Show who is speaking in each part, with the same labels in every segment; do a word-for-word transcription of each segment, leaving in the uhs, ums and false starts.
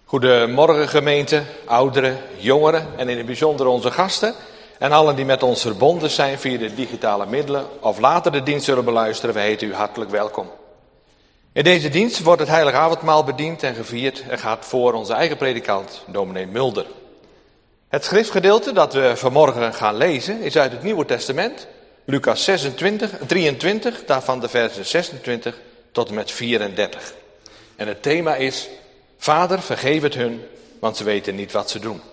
Speaker 1: Goedemorgen gemeente, ouderen, jongeren en in het bijzonder onze gasten. En allen die met ons verbonden zijn via de digitale middelen of later de dienst zullen beluisteren, we heten u hartelijk welkom. In deze dienst wordt het heilige avondmaal bediend en gevierd en gaat voor onze eigen predikant, dominee Mulder. Het schriftgedeelte dat we vanmorgen gaan lezen is uit het Nieuwe Testament, Lucas zesentwintig, drieëntwintig, daarvan de versen zesentwintig tot en met vierendertig. En het thema is: Vader, vergeef het hun, want ze weten niet wat ze doen.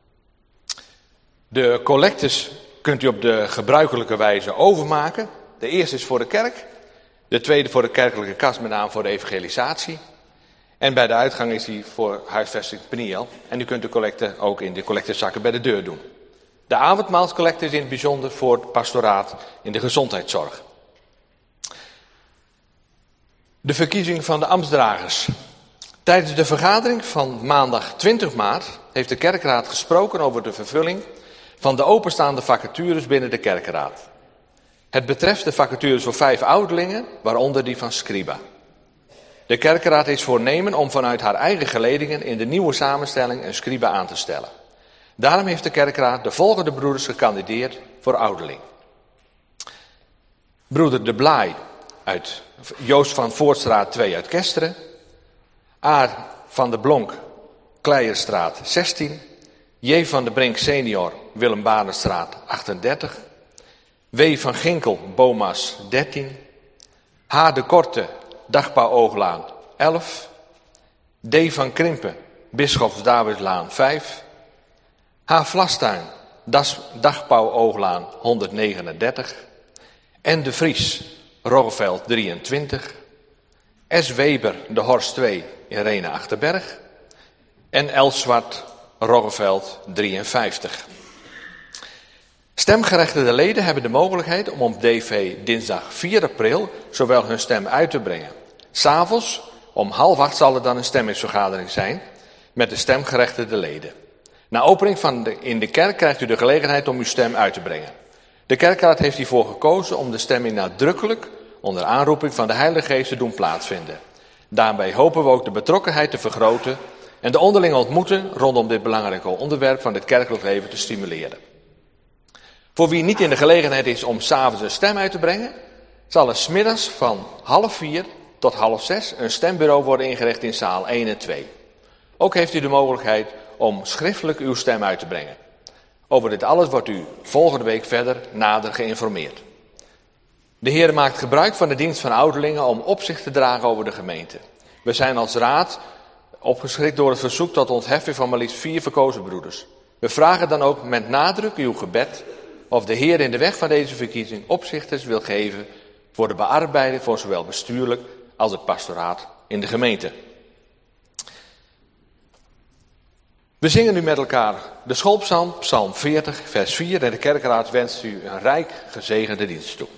Speaker 1: De collectes kunt u op de gebruikelijke wijze overmaken. De eerste is voor de kerk, de tweede voor de kerkelijke kas, met name voor de evangelisatie. En bij de uitgang is die voor huisvesting Peniel. En u kunt de collecte ook in de collectezakken bij de deur doen. De avondmaalscollecte is in het bijzonder voor het pastoraat in de gezondheidszorg. De verkiezing van de ambtsdragers. Tijdens de vergadering van maandag twintig maart heeft de kerkraad gesproken over de vervulling van de openstaande vacatures binnen de kerkraad. Het betreft de vacatures voor vijf ouderlingen, waaronder die van scriba. De kerkraad is voornemen om vanuit haar eigen geledingen in de nieuwe samenstelling een scriba aan te stellen. Daarom heeft de kerkraad de volgende broeders gekandideerd voor ouderling. Broeder De Blaai uit Joost van Voortstraat twee uit Kesteren. Aar van de Blonk, Kleierstraat zestien. J. van de Brink senior, Willem Barenstraat achtendertig. W. van Ginkel, Bomas dertien. H. de Korte, Dagpauw Ooglaan elf. D. van Krimpen, Bisschofs Davidslaan vijf. H. Vlastuin, Dagpauw Ooglaan honderdnegenendertig. N. de Vries, Roggeveld drieëntwintig. S. Weber, de Horst twee, Irene Achterberg. En L. Zwart, Roggeveld drieënvijftig. Stemgerechtigde leden hebben de mogelijkheid om op D V dinsdag vier april zowel hun stem uit te brengen. 'S Avonds om half acht zal er dan een stemmingsvergadering zijn met de stemgerechtigde leden. Na opening van de, in de kerk krijgt u de gelegenheid om uw stem uit te brengen. De kerkraad heeft hiervoor gekozen om de stemming nadrukkelijk onder aanroeping van de Heilige Geest te doen plaatsvinden. Daarbij hopen we ook de betrokkenheid te vergroten en de onderlinge ontmoeten rondom dit belangrijke onderwerp van het kerkelijk leven te stimuleren. Voor wie niet in de gelegenheid is om 's avonds een stem uit te brengen, zal er 's middags van half vier tot half zes een stembureau worden ingericht in zaal één en twee. Ook heeft u de mogelijkheid om schriftelijk uw stem uit te brengen. Over dit alles wordt u volgende week verder nader geïnformeerd. De Heer maakt gebruik van de dienst van ouderlingen om opzicht te dragen over de gemeente. We zijn als raad opgeschrikt door het verzoek tot ontheffing van maar liefst vier verkozen broeders. We vragen dan ook met nadruk uw gebed of de Heer in de weg van deze verkiezing opzichters wil geven voor de bearbeiding voor zowel bestuurlijk als het pastoraat in de gemeente. We zingen nu met elkaar de schoolpsalm, psalm veertig, vers vier, en de kerkraad wenst u een rijk gezegende dienst toe.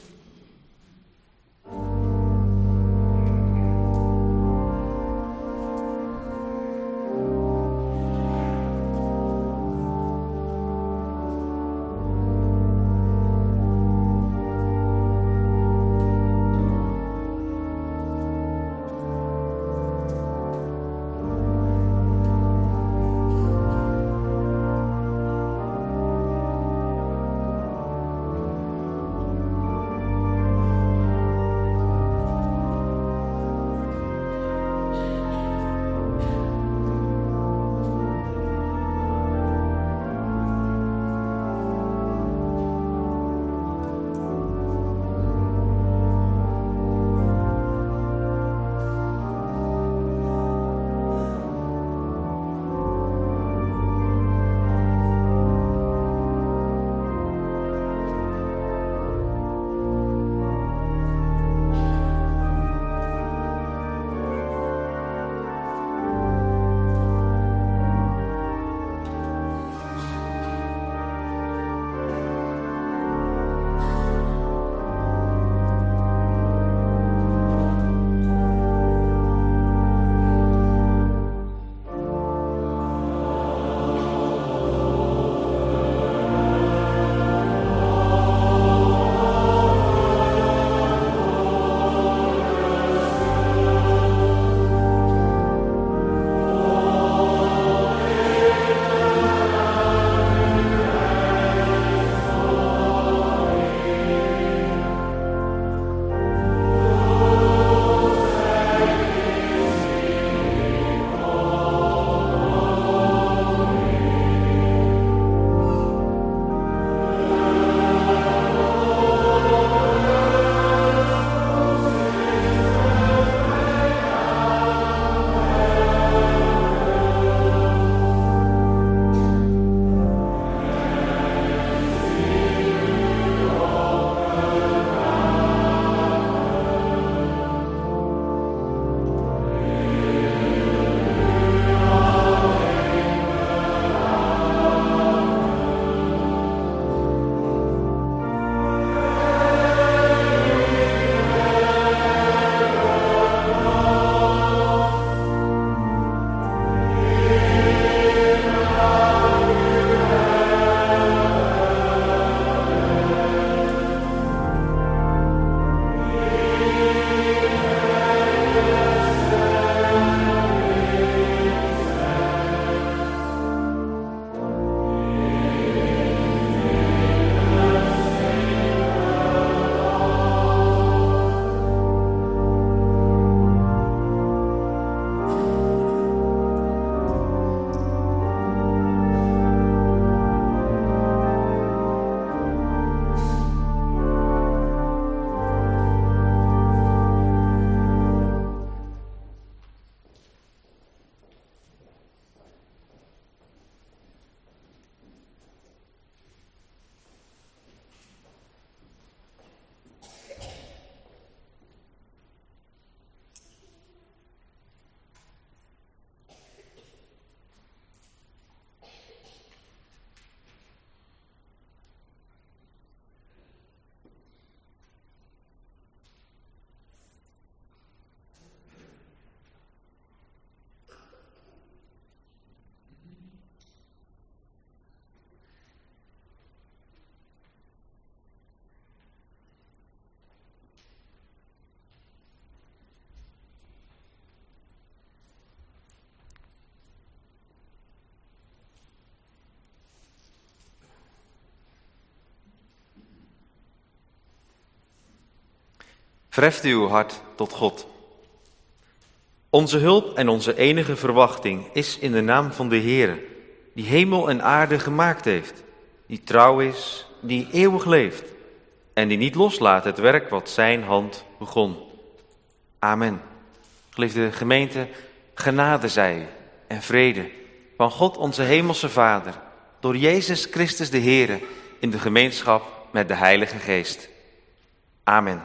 Speaker 2: Verheft uw hart tot God. Onze hulp en onze enige verwachting is in de naam van de Heere, die hemel en aarde gemaakt heeft, die trouw is, die eeuwig leeft en die niet loslaat het werk wat zijn hand begon. Amen. Geliefde gemeente, genade zij u en vrede van God onze hemelse Vader, door Jezus Christus de Heere, in de gemeenschap met de Heilige Geest. Amen.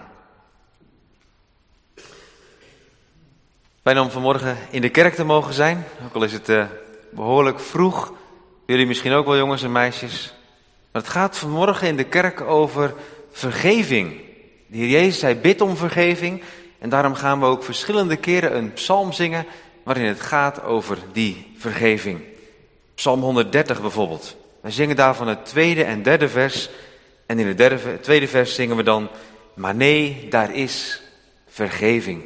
Speaker 2: Fijn om vanmorgen in de kerk te mogen zijn, ook al is het uh, behoorlijk vroeg. Jullie misschien ook wel, jongens en meisjes. Maar het gaat vanmorgen in de kerk over vergeving. De Heer Jezus, hij bidt om vergeving. En daarom gaan we ook verschillende keren een psalm zingen waarin het gaat over die vergeving. Psalm honderddertig bijvoorbeeld. Wij zingen daarvan het tweede en derde vers. En in het derde, tweede vers zingen we dan: maar nee, daar is vergeving.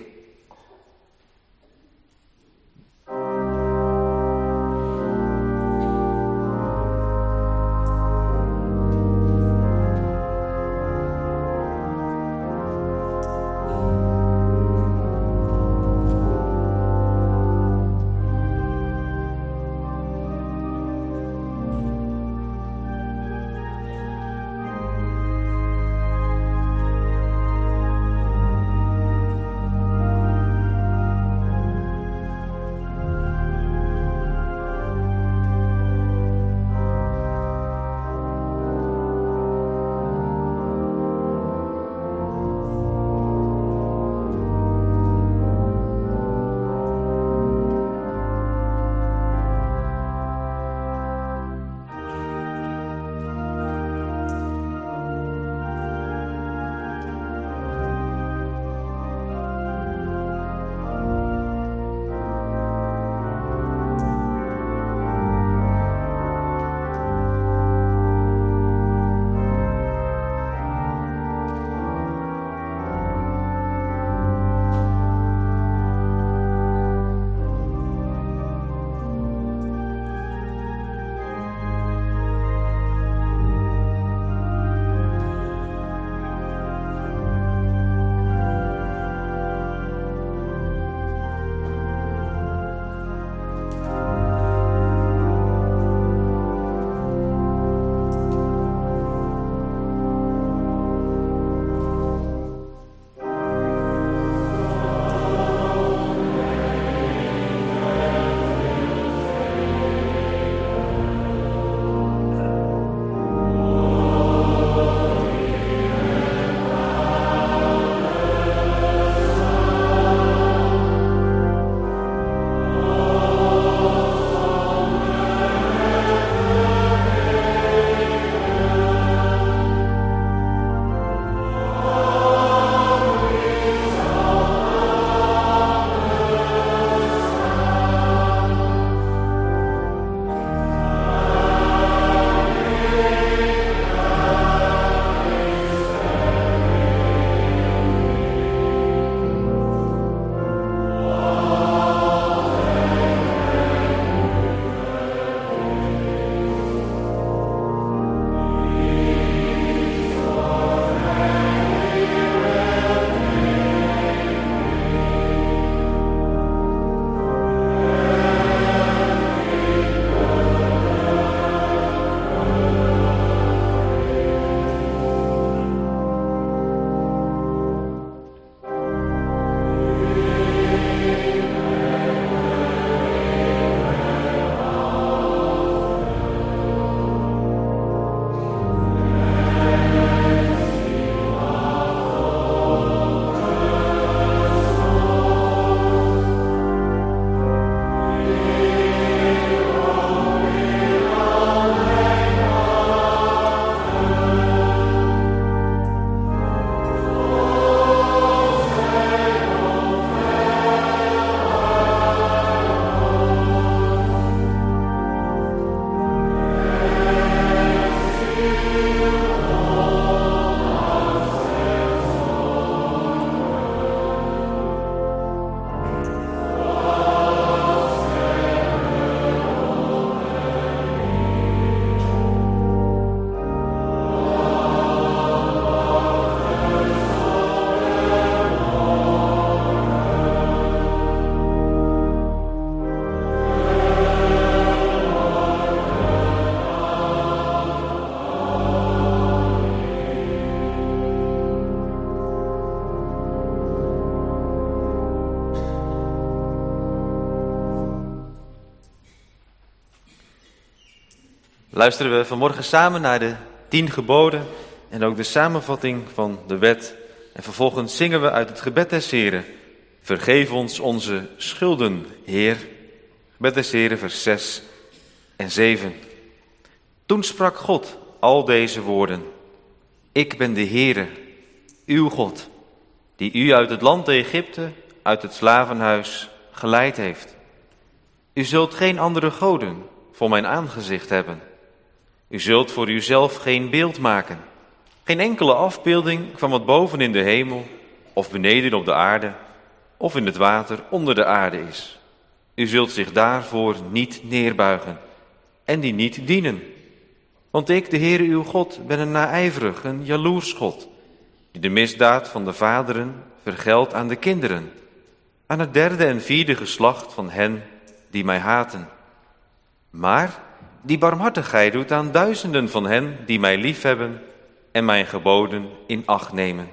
Speaker 2: luisteren we vanmorgen samen naar de tien geboden en ook de samenvatting van de wet. En vervolgens zingen we uit het gebed des Heren: vergeef ons onze schulden, Heer. Gebed des Heren, vers zes en zeven. Toen sprak God al deze woorden: ik ben de Heere, uw God, die u uit het land Egypte, uit het slavenhuis, geleid heeft. U zult geen andere goden voor mijn aangezicht hebben. U zult voor uzelf geen beeld maken, geen enkele afbeelding van wat boven in de hemel, of beneden op de aarde, of in het water onder de aarde is. U zult zich daarvoor niet neerbuigen en die niet dienen. Want ik, de Heere uw God, ben een naijverig, een jaloers God, die de misdaad van de vaderen vergeldt aan de kinderen, aan het derde en vierde geslacht van hen die mij haten. Maar die barmhartigheid doet aan duizenden van hen die mij liefhebben en mijn geboden in acht nemen.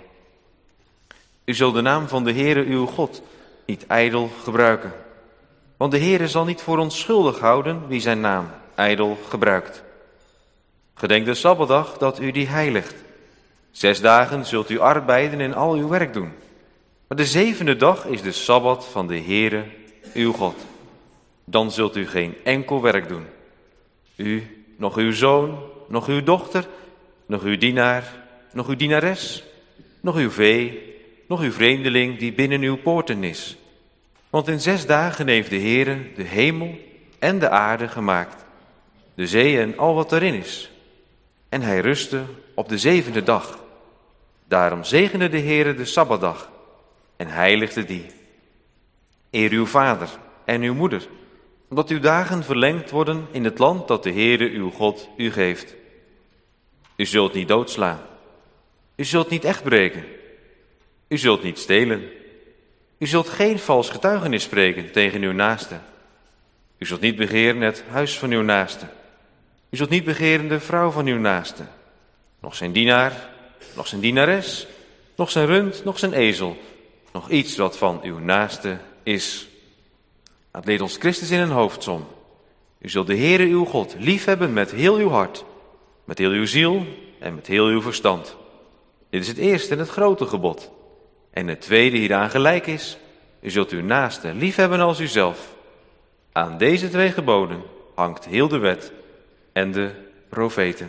Speaker 2: U zult de naam van de Heere uw God niet ijdel gebruiken, want de Heere zal niet voor onschuldig houden wie zijn naam ijdel gebruikt. Gedenk de Sabbatdag dat u die heiligt. Zes dagen zult u arbeiden en al uw werk doen. Maar de zevende dag is de Sabbat van de Heere uw God. Dan zult u geen enkel werk doen. U, nog uw zoon, nog uw dochter, nog uw dienaar, nog uw dienares, nog uw vee, nog uw vreemdeling die binnen uw poorten is. Want in zes dagen heeft de Heere de hemel en de aarde gemaakt, de zee en al wat erin is. En hij rustte op de zevende dag. Daarom zegende de Heere de Sabbatdag en heiligde die. Eer uw vader en uw moeder, omdat uw dagen verlengd worden in het land dat de Heere uw God u geeft. U zult niet doodslaan. U zult niet echt breken. U zult niet stelen. U zult geen vals getuigenis spreken tegen uw naaste. U zult niet begeren het huis van uw naaste. U zult niet begeren de vrouw van uw naaste, nog zijn dienaar, nog zijn dienares, nog zijn rund, nog zijn ezel, nog iets wat van uw naaste is. Het leert ons Christus in een hoofdsom. U zult de Heere uw God liefhebben met heel uw hart, met heel uw ziel en met heel uw verstand. Dit is het eerste en het grote gebod. En het tweede hieraan gelijk is: u zult uw naaste liefhebben als uzelf. Aan deze twee geboden hangt heel de wet en de profeten.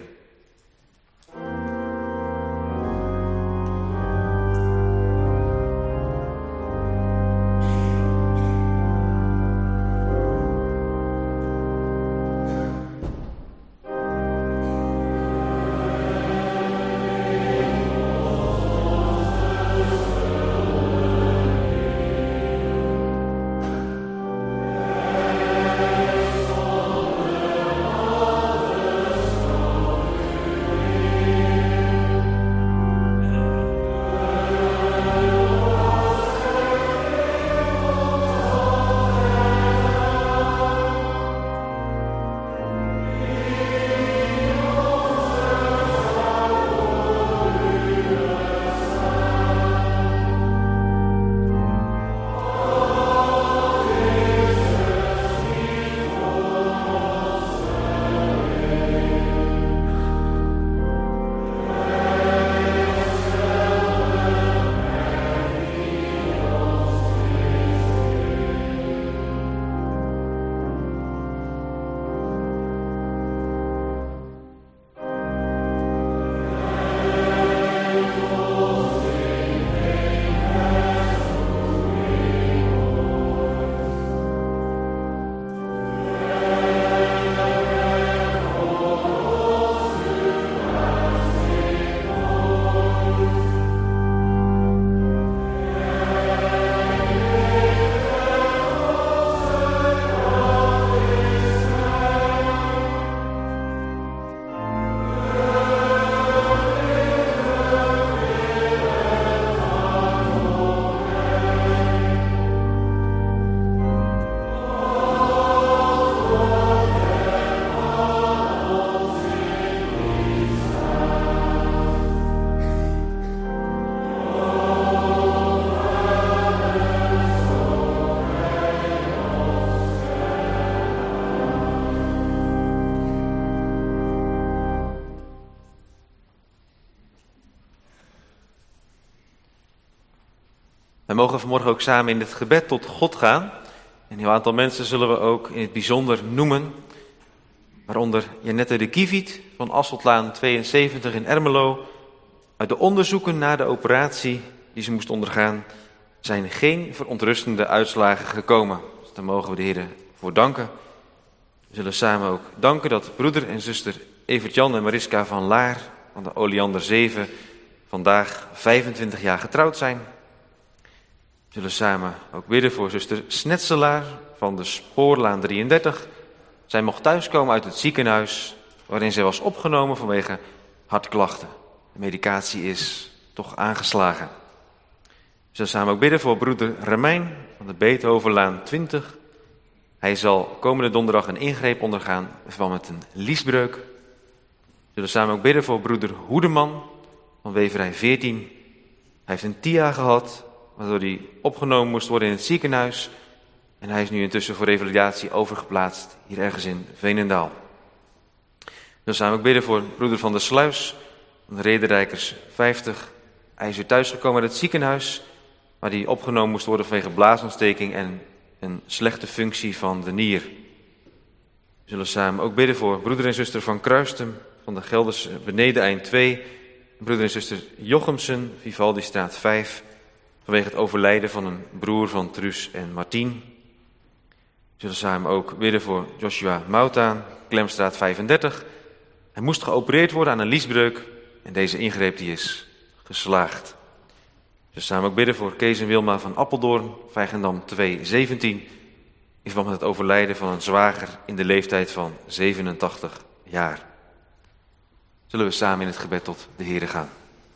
Speaker 2: Wij mogen vanmorgen ook samen in het gebed tot God gaan. Een heel aantal mensen zullen we ook in het bijzonder noemen. Waaronder Janette de Kieviet van Asseltlaan tweeënzeventig in Ermelo. Uit de onderzoeken naar de operatie die ze moest ondergaan zijn geen verontrustende uitslagen gekomen. Dus daar mogen we de Heer voor danken. We zullen samen ook danken dat broeder en zuster Evert-Jan en Mariska van Laar van de Oleander zeven vandaag vijfentwintig jaar getrouwd zijn. We zullen samen ook bidden voor zuster Snetselaar van de Spoorlaan drieëndertig. Zij mocht thuiskomen uit het ziekenhuis waarin zij was opgenomen vanwege hartklachten. De medicatie is toch aangeslagen. We zullen samen ook bidden voor broeder Remijn van de Beethovenlaan twintig. Hij zal komende donderdag een ingreep ondergaan in verband met een liesbreuk. We zullen samen ook bidden voor broeder Hoedeman van Weverij veertien. Hij heeft een T I A gehad, waardoor hij opgenomen moest worden in het ziekenhuis. En hij is nu intussen voor revalidatie overgeplaatst, hier ergens in Veenendaal. We zullen samen ook bidden voor broeder van der Sluis van de Rederijkers vijftig. Hij is weer thuisgekomen uit het ziekenhuis, waar hij opgenomen moest worden vanwege blaasontsteking en een slechte functie van de nier. We zullen samen ook bidden voor broeder en zuster van Kruistum van de Gelderse Benedeneind twee. En broeder en zuster Jochemsen, Vivaldistraat vijf, vanwege het overlijden van een broer van Truus en Martien. We zullen samen ook bidden voor Joshua Moutaan, Klemstraat vijfendertig. Hij moest geopereerd worden aan een liesbreuk en deze ingreep die is geslaagd. We zullen samen ook bidden voor Kees en Wilma van Appeldoorn, Vijgendam twee zeventien, in verband met het overlijden van een zwager in de leeftijd van zevenentachtig jaar. Zullen we samen in het gebed tot de Heere gaan.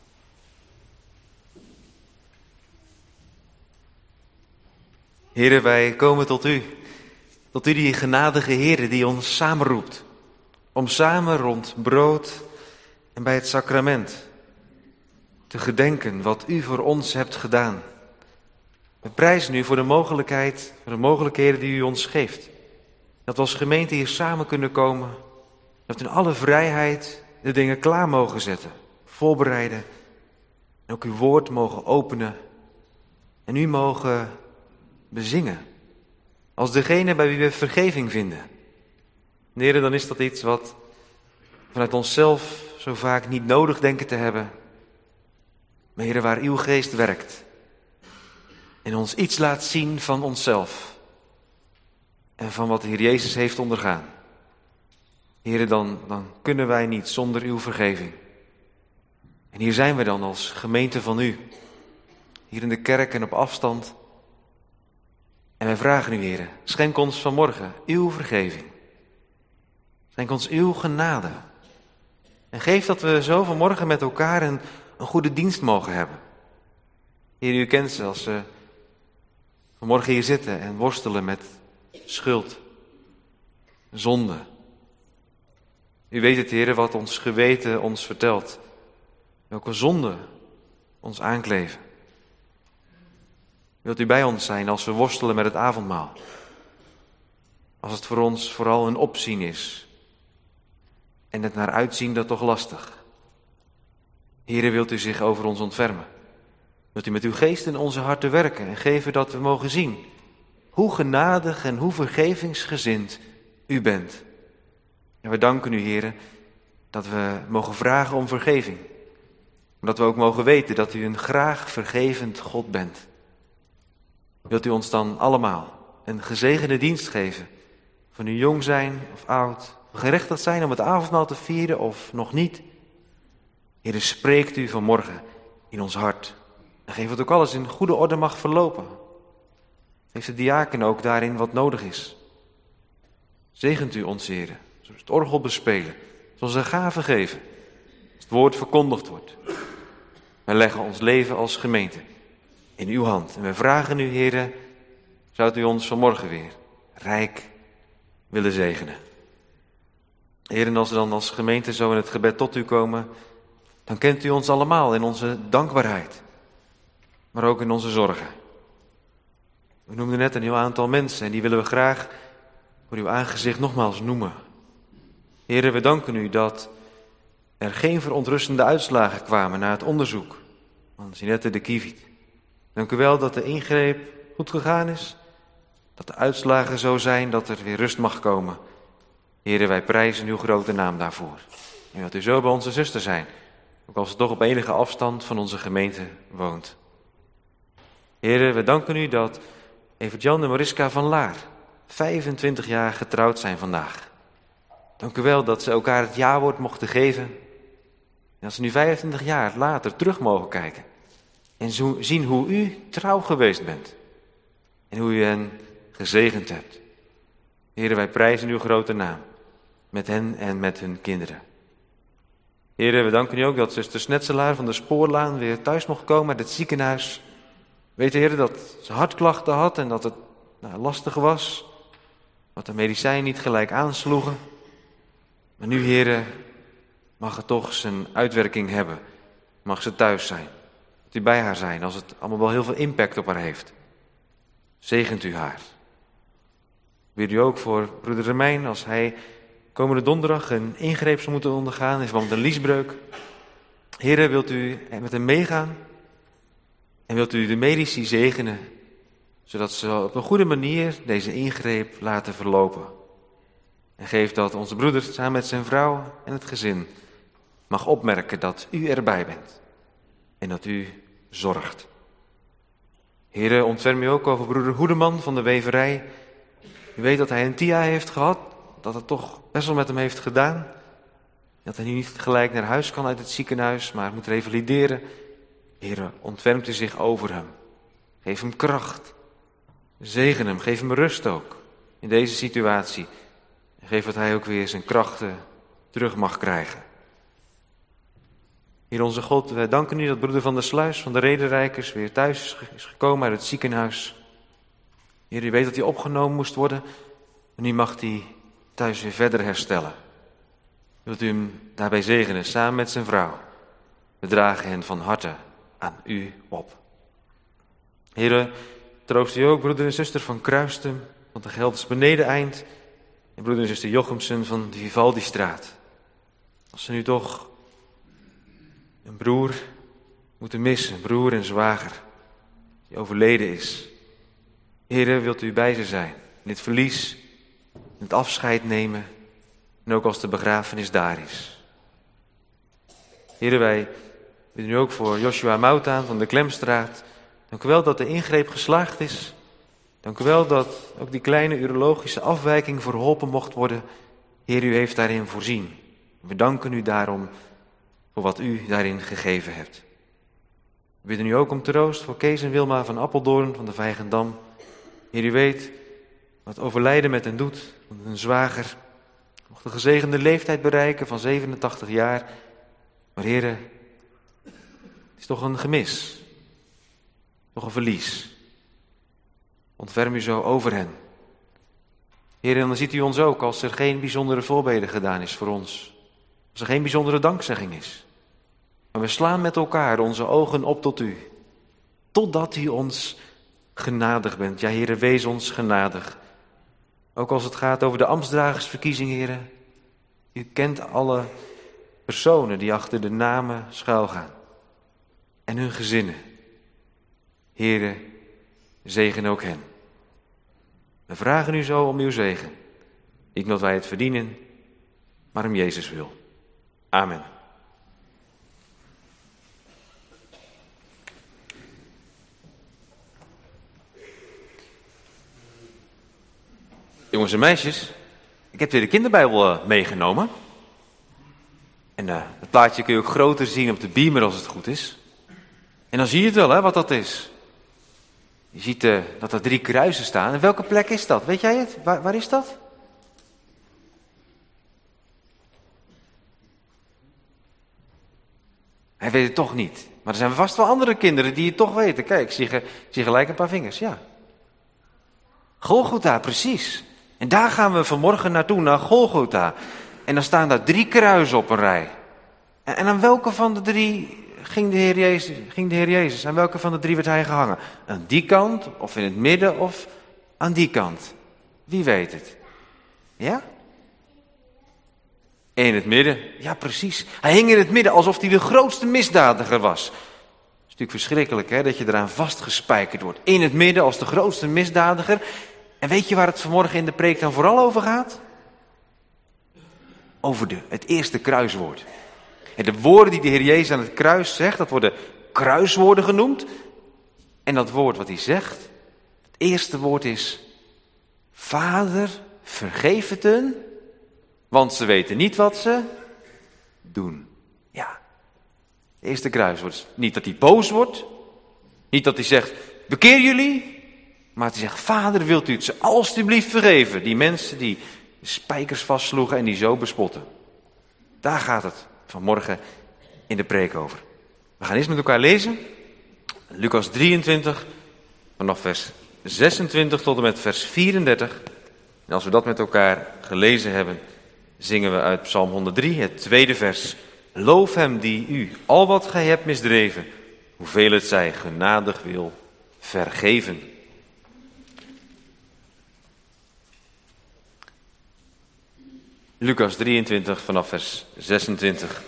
Speaker 2: Heere, wij komen tot u. Tot u die genadige Heere die ons samenroept. Om samen rond brood en bij het sacrament te gedenken wat u voor ons hebt gedaan. We prijzen u voor de mogelijkheid, voor de mogelijkheden die u ons geeft. Dat we als gemeente hier samen kunnen komen. Dat we in alle vrijheid de dingen klaar mogen zetten, voorbereiden. En ook uw woord mogen openen. En u mogen bezingen. Als degene bij wie we vergeving vinden. Heren, dan is dat iets wat vanuit onszelf zo vaak niet nodig denken te hebben. Maar Heren, waar uw geest werkt. En ons iets laat zien van onszelf. En van wat de Heer Jezus heeft ondergaan. Heren, dan, dan kunnen wij niet zonder uw vergeving. En hier zijn we dan als gemeente van u. Hier in de kerk en op afstand. En wij vragen u, Heren, schenk ons vanmorgen uw vergeving. Schenk ons uw genade. En geef dat we zo vanmorgen met elkaar een, een goede dienst mogen hebben. Heer, u kent ze als ze vanmorgen hier zitten en worstelen met schuld, zonde. U weet het, Heer, wat ons geweten ons vertelt. Welke zonde ons aankleven. Wilt u bij ons zijn als we worstelen met het avondmaal? Als het voor ons vooral een opzien is. En het naar uitzien dat toch lastig. Heere, wilt u zich over ons ontfermen? Wilt u met uw geest in onze harten werken en geven dat we mogen zien hoe genadig en hoe vergevingsgezind u bent. En we danken u, Heere, dat we mogen vragen om vergeving. Maar dat we ook mogen weten dat u een graag vergevend God bent. Wilt u ons dan allemaal een gezegende dienst geven, van u jong zijn of oud, gerechtigd zijn om het avondmaal te vieren of nog niet? Heere, spreekt u vanmorgen in ons hart en geef dat ook alles in goede orde mag verlopen. Geef de diaken ook daarin wat nodig is. Zegent u ons, Heere, zoals het orgel bespelen, zoals de gaven geven, als het woord verkondigd wordt. Wij leggen ons leven als gemeente in uw hand. En we vragen u, Heere, zou u ons vanmorgen weer rijk willen zegenen. Heer, en als we dan als gemeente zo in het gebed tot u komen, dan kent u ons allemaal in onze dankbaarheid, maar ook in onze zorgen. We noemden net een heel aantal mensen en die willen we graag voor uw aangezicht nogmaals noemen. Heer, we danken u dat er geen verontrustende uitslagen kwamen na het onderzoek van Jeanette de Kieviet. Dank u wel dat de ingreep goed gegaan is. Dat de uitslagen zo zijn dat er weer rust mag komen. Heren, wij prijzen uw grote naam daarvoor. En dat u zo bij onze zuster zijn, ook als ze toch op enige afstand van onze gemeente woont. Heren, we danken u dat Evert-Jan en Mariska van Laar vijfentwintig jaar getrouwd zijn vandaag. Dank u wel dat ze elkaar het jawoord mochten geven. En dat ze nu vijfentwintig jaar later terug mogen kijken. En zo zien hoe u trouw geweest bent. En hoe u hen gezegend hebt. Heren, wij prijzen uw grote naam. Met hen en met hun kinderen. Heren, we danken u ook dat zuster Snetselaar van de Spoorlaan weer thuis mocht komen uit het ziekenhuis. Weet heren dat ze hartklachten had en dat het nou, lastig was. Dat de medicijnen niet gelijk aansloegen. Maar nu, heren, mag het toch zijn uitwerking hebben. Mag ze thuis zijn. Dat u bij haar zijn als het allemaal wel heel veel impact op haar heeft. Zegent u haar. Bid u ook voor broeder Remijn als hij komende donderdag een ingreep zal moeten ondergaan in verband met een liesbreuk. Heren, wilt u met hem meegaan en wilt u de medici zegenen, zodat ze op een goede manier deze ingreep laten verlopen. En geef dat onze broeder samen met zijn vrouw en het gezin mag opmerken dat u erbij bent en dat u zorgt. Heren, ontferm u ook over broeder Hoedeman van de weverij. U weet dat hij een T I A heeft gehad, dat het toch best wel met hem heeft gedaan. Dat hij nu niet gelijk naar huis kan uit het ziekenhuis, maar moet revalideren. Heren, ontfermt u zich over hem. Geef hem kracht. Zegen hem, geef hem rust ook in deze situatie. En geef dat hij ook weer zijn krachten terug mag krijgen. Heer onze God, wij danken u dat broeder Van der Sluis van de Rederijkers weer thuis is gekomen uit het ziekenhuis. Heer, u weet dat hij opgenomen moest worden. En nu mag hij thuis weer verder herstellen. Wilt u hem daarbij zegenen, samen met zijn vrouw. We dragen hen van harte aan u op. Heer, troost u ook broeder en zuster van Kruistum, van de Gelders Benedeneind. En broeder en zuster Jochemsen van de Vivaldistraat. Als ze nu toch een broer moeten missen, een broer en zwager, die overleden is. Heer, wilt u bij ze zijn, in het verlies, in het afscheid nemen en ook als de begrafenis daar is. Heer, wij bidden u ook voor Joshua Moutaan van de Klemstraat. Dank u wel dat de ingreep geslaagd is. Dank u wel dat ook die kleine urologische afwijking verholpen mocht worden. Heer, u heeft daarin voorzien. We danken u daarom voor wat u daarin gegeven hebt. We bidden u ook om troost voor Kees en Wilma van Appeldoorn van de Vijgendam. Heer, u weet wat overlijden met hen doet, want een zwager mocht de gezegende leeftijd bereiken van zevenentachtig jaar. Maar Heer, het is toch een gemis, toch een verlies. Ontferm u zo over hen. Heer, en dan ziet u ons ook als er geen bijzondere voorbede gedaan is voor ons. Als er geen bijzondere dankzegging is. Maar we slaan met elkaar onze ogen op tot u. Totdat u ons genadig bent. Ja, Heer, wees ons genadig. Ook als het gaat over de ambtsdragersverkiezing, Heer. U kent alle personen die achter de namen schuilgaan. En hun gezinnen. Heer, zegen ook hen. We vragen u zo om uw zegen. Niet omdat wij het verdienen, maar om Jezus wil. Amen. Jongens en meisjes, ik heb weer de kinderbijbel uh, meegenomen. En uh, het plaatje kun je ook groter zien op de beamer als het goed is. En dan zie je het wel, hè, wat dat is. Je ziet uh, dat er drie kruisen staan. En welke plek is dat? Weet jij het? Waar, waar is dat? Hij weet het toch niet. Maar er zijn vast wel andere kinderen die het toch weten. Kijk, ik zie, ge, ik zie gelijk een paar vingers, ja. Golgotha, precies. En daar gaan we vanmorgen naartoe, naar Golgotha. En dan staan daar drie kruisen op een rij. En, en aan welke van de drie ging de, Heer Jezus, ging de Heer Jezus? Aan welke van de drie werd hij gehangen? Aan die kant, of in het midden, of aan die kant? Wie weet het? Ja? In het midden, ja precies. Hij hing in het midden alsof hij de grootste misdadiger was. Dus natuurlijk verschrikkelijk, hè, dat je eraan vastgespijkerd wordt. In het midden als de grootste misdadiger. En weet je waar het vanmorgen in de preek dan vooral over gaat? Over de, het eerste kruiswoord. En de woorden die de Heer Jezus aan het kruis zegt, dat worden kruiswoorden genoemd. En dat woord wat hij zegt, het eerste woord is: Vader, vergeef het hun, want ze weten niet wat ze doen. Ja, het eerste kruiswoord. Niet dat hij boos wordt, niet dat hij zegt: bekeer jullie, maar dat hij zegt: Vader, wilt u het ze alstublieft vergeven? Die mensen die de spijkers vastsloegen en die zo bespotten. Daar gaat het vanmorgen in de preek over. We gaan eerst met elkaar lezen. Lucas drieëntwintig, vanaf vers zesentwintig tot en met vers vierendertig. En als we dat met elkaar gelezen hebben, zingen we uit Psalm honderddrie, het tweede vers. Loof hem die u al wat gij hebt misdreven, hoeveel het zij genadig wil vergeven. Lucas drieëntwintig vanaf vers zesentwintig.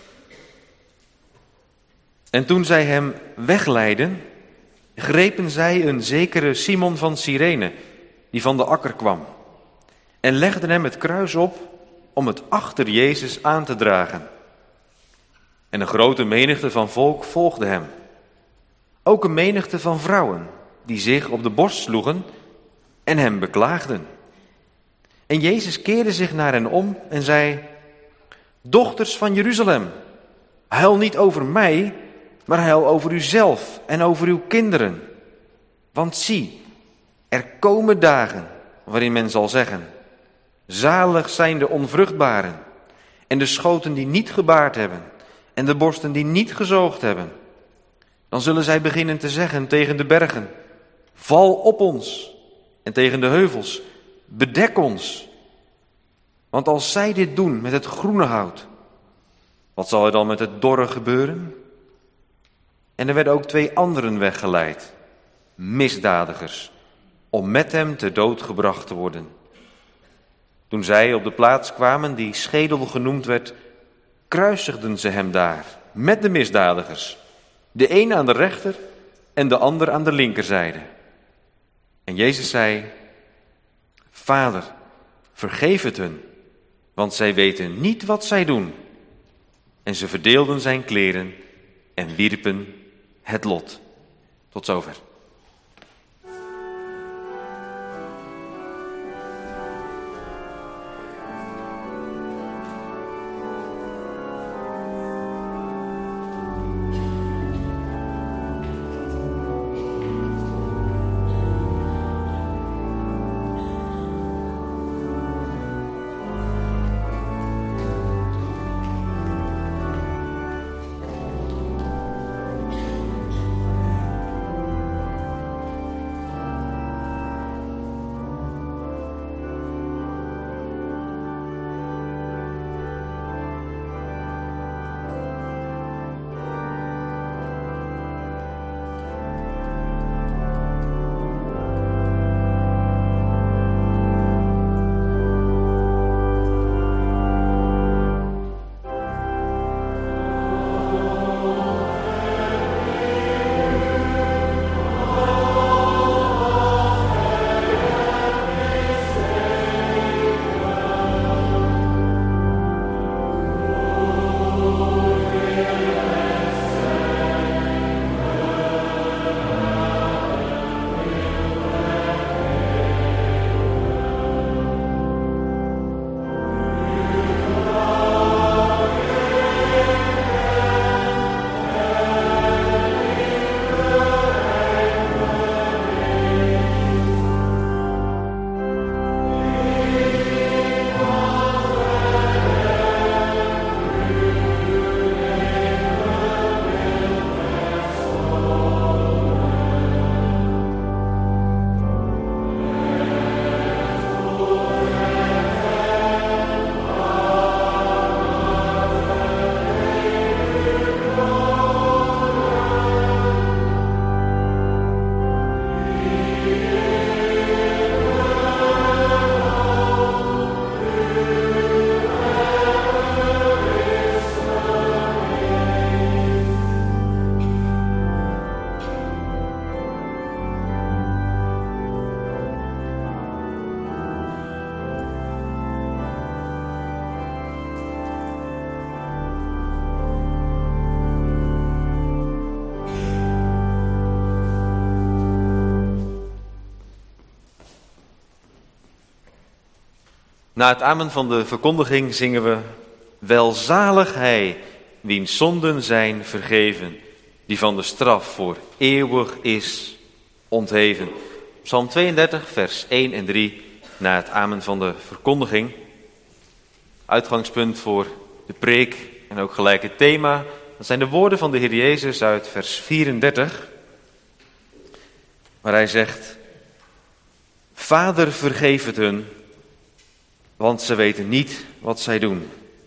Speaker 2: En toen zij hem wegleidden, grepen zij een zekere Simon van Cyrene, die van de akker kwam, en legden hem het kruis op om het achter Jezus aan te dragen. En een grote menigte van volk volgde hem. Ook een menigte van vrouwen, die zich op de borst sloegen en hem beklaagden. En Jezus keerde zich naar hen om en zei: Dochters van Jeruzalem, huil niet over mij, maar huil over uzelf en over uw kinderen. Want zie, er komen dagen waarin men zal zeggen: zalig zijn de onvruchtbaren en de schoten die niet gebaard hebben en de borsten die niet gezoogd hebben. Dan zullen zij beginnen te zeggen tegen de bergen: val op ons, en tegen de heuvels: bedek ons. Want als zij dit doen met het groene hout, wat zal er dan met het dorre gebeuren? En er werden ook twee anderen weggeleid, misdadigers, om met hem te dood gebracht te worden. Toen zij op de plaats kwamen die schedel genoemd werd, kruisigden ze hem daar met de misdadigers, de een aan de rechter en de ander aan de linkerzijde. En Jezus zei: Vader, vergeef het hun, want zij weten niet wat zij doen. En ze verdeelden zijn kleren en wierpen het lot. Tot zover. Na het amen van de verkondiging zingen we: welzalig hij, wiens zonden zijn vergeven, die van de straf voor eeuwig is ontheven. Psalm tweeëndertig, vers één en drie, na het amen van de verkondiging. Uitgangspunt voor de preek en ook gelijk het thema. Dat zijn de woorden van de Heer Jezus uit vers vierendertig, waar hij zegt: Vader, vergeef het hun, want ze weten niet wat zij doen.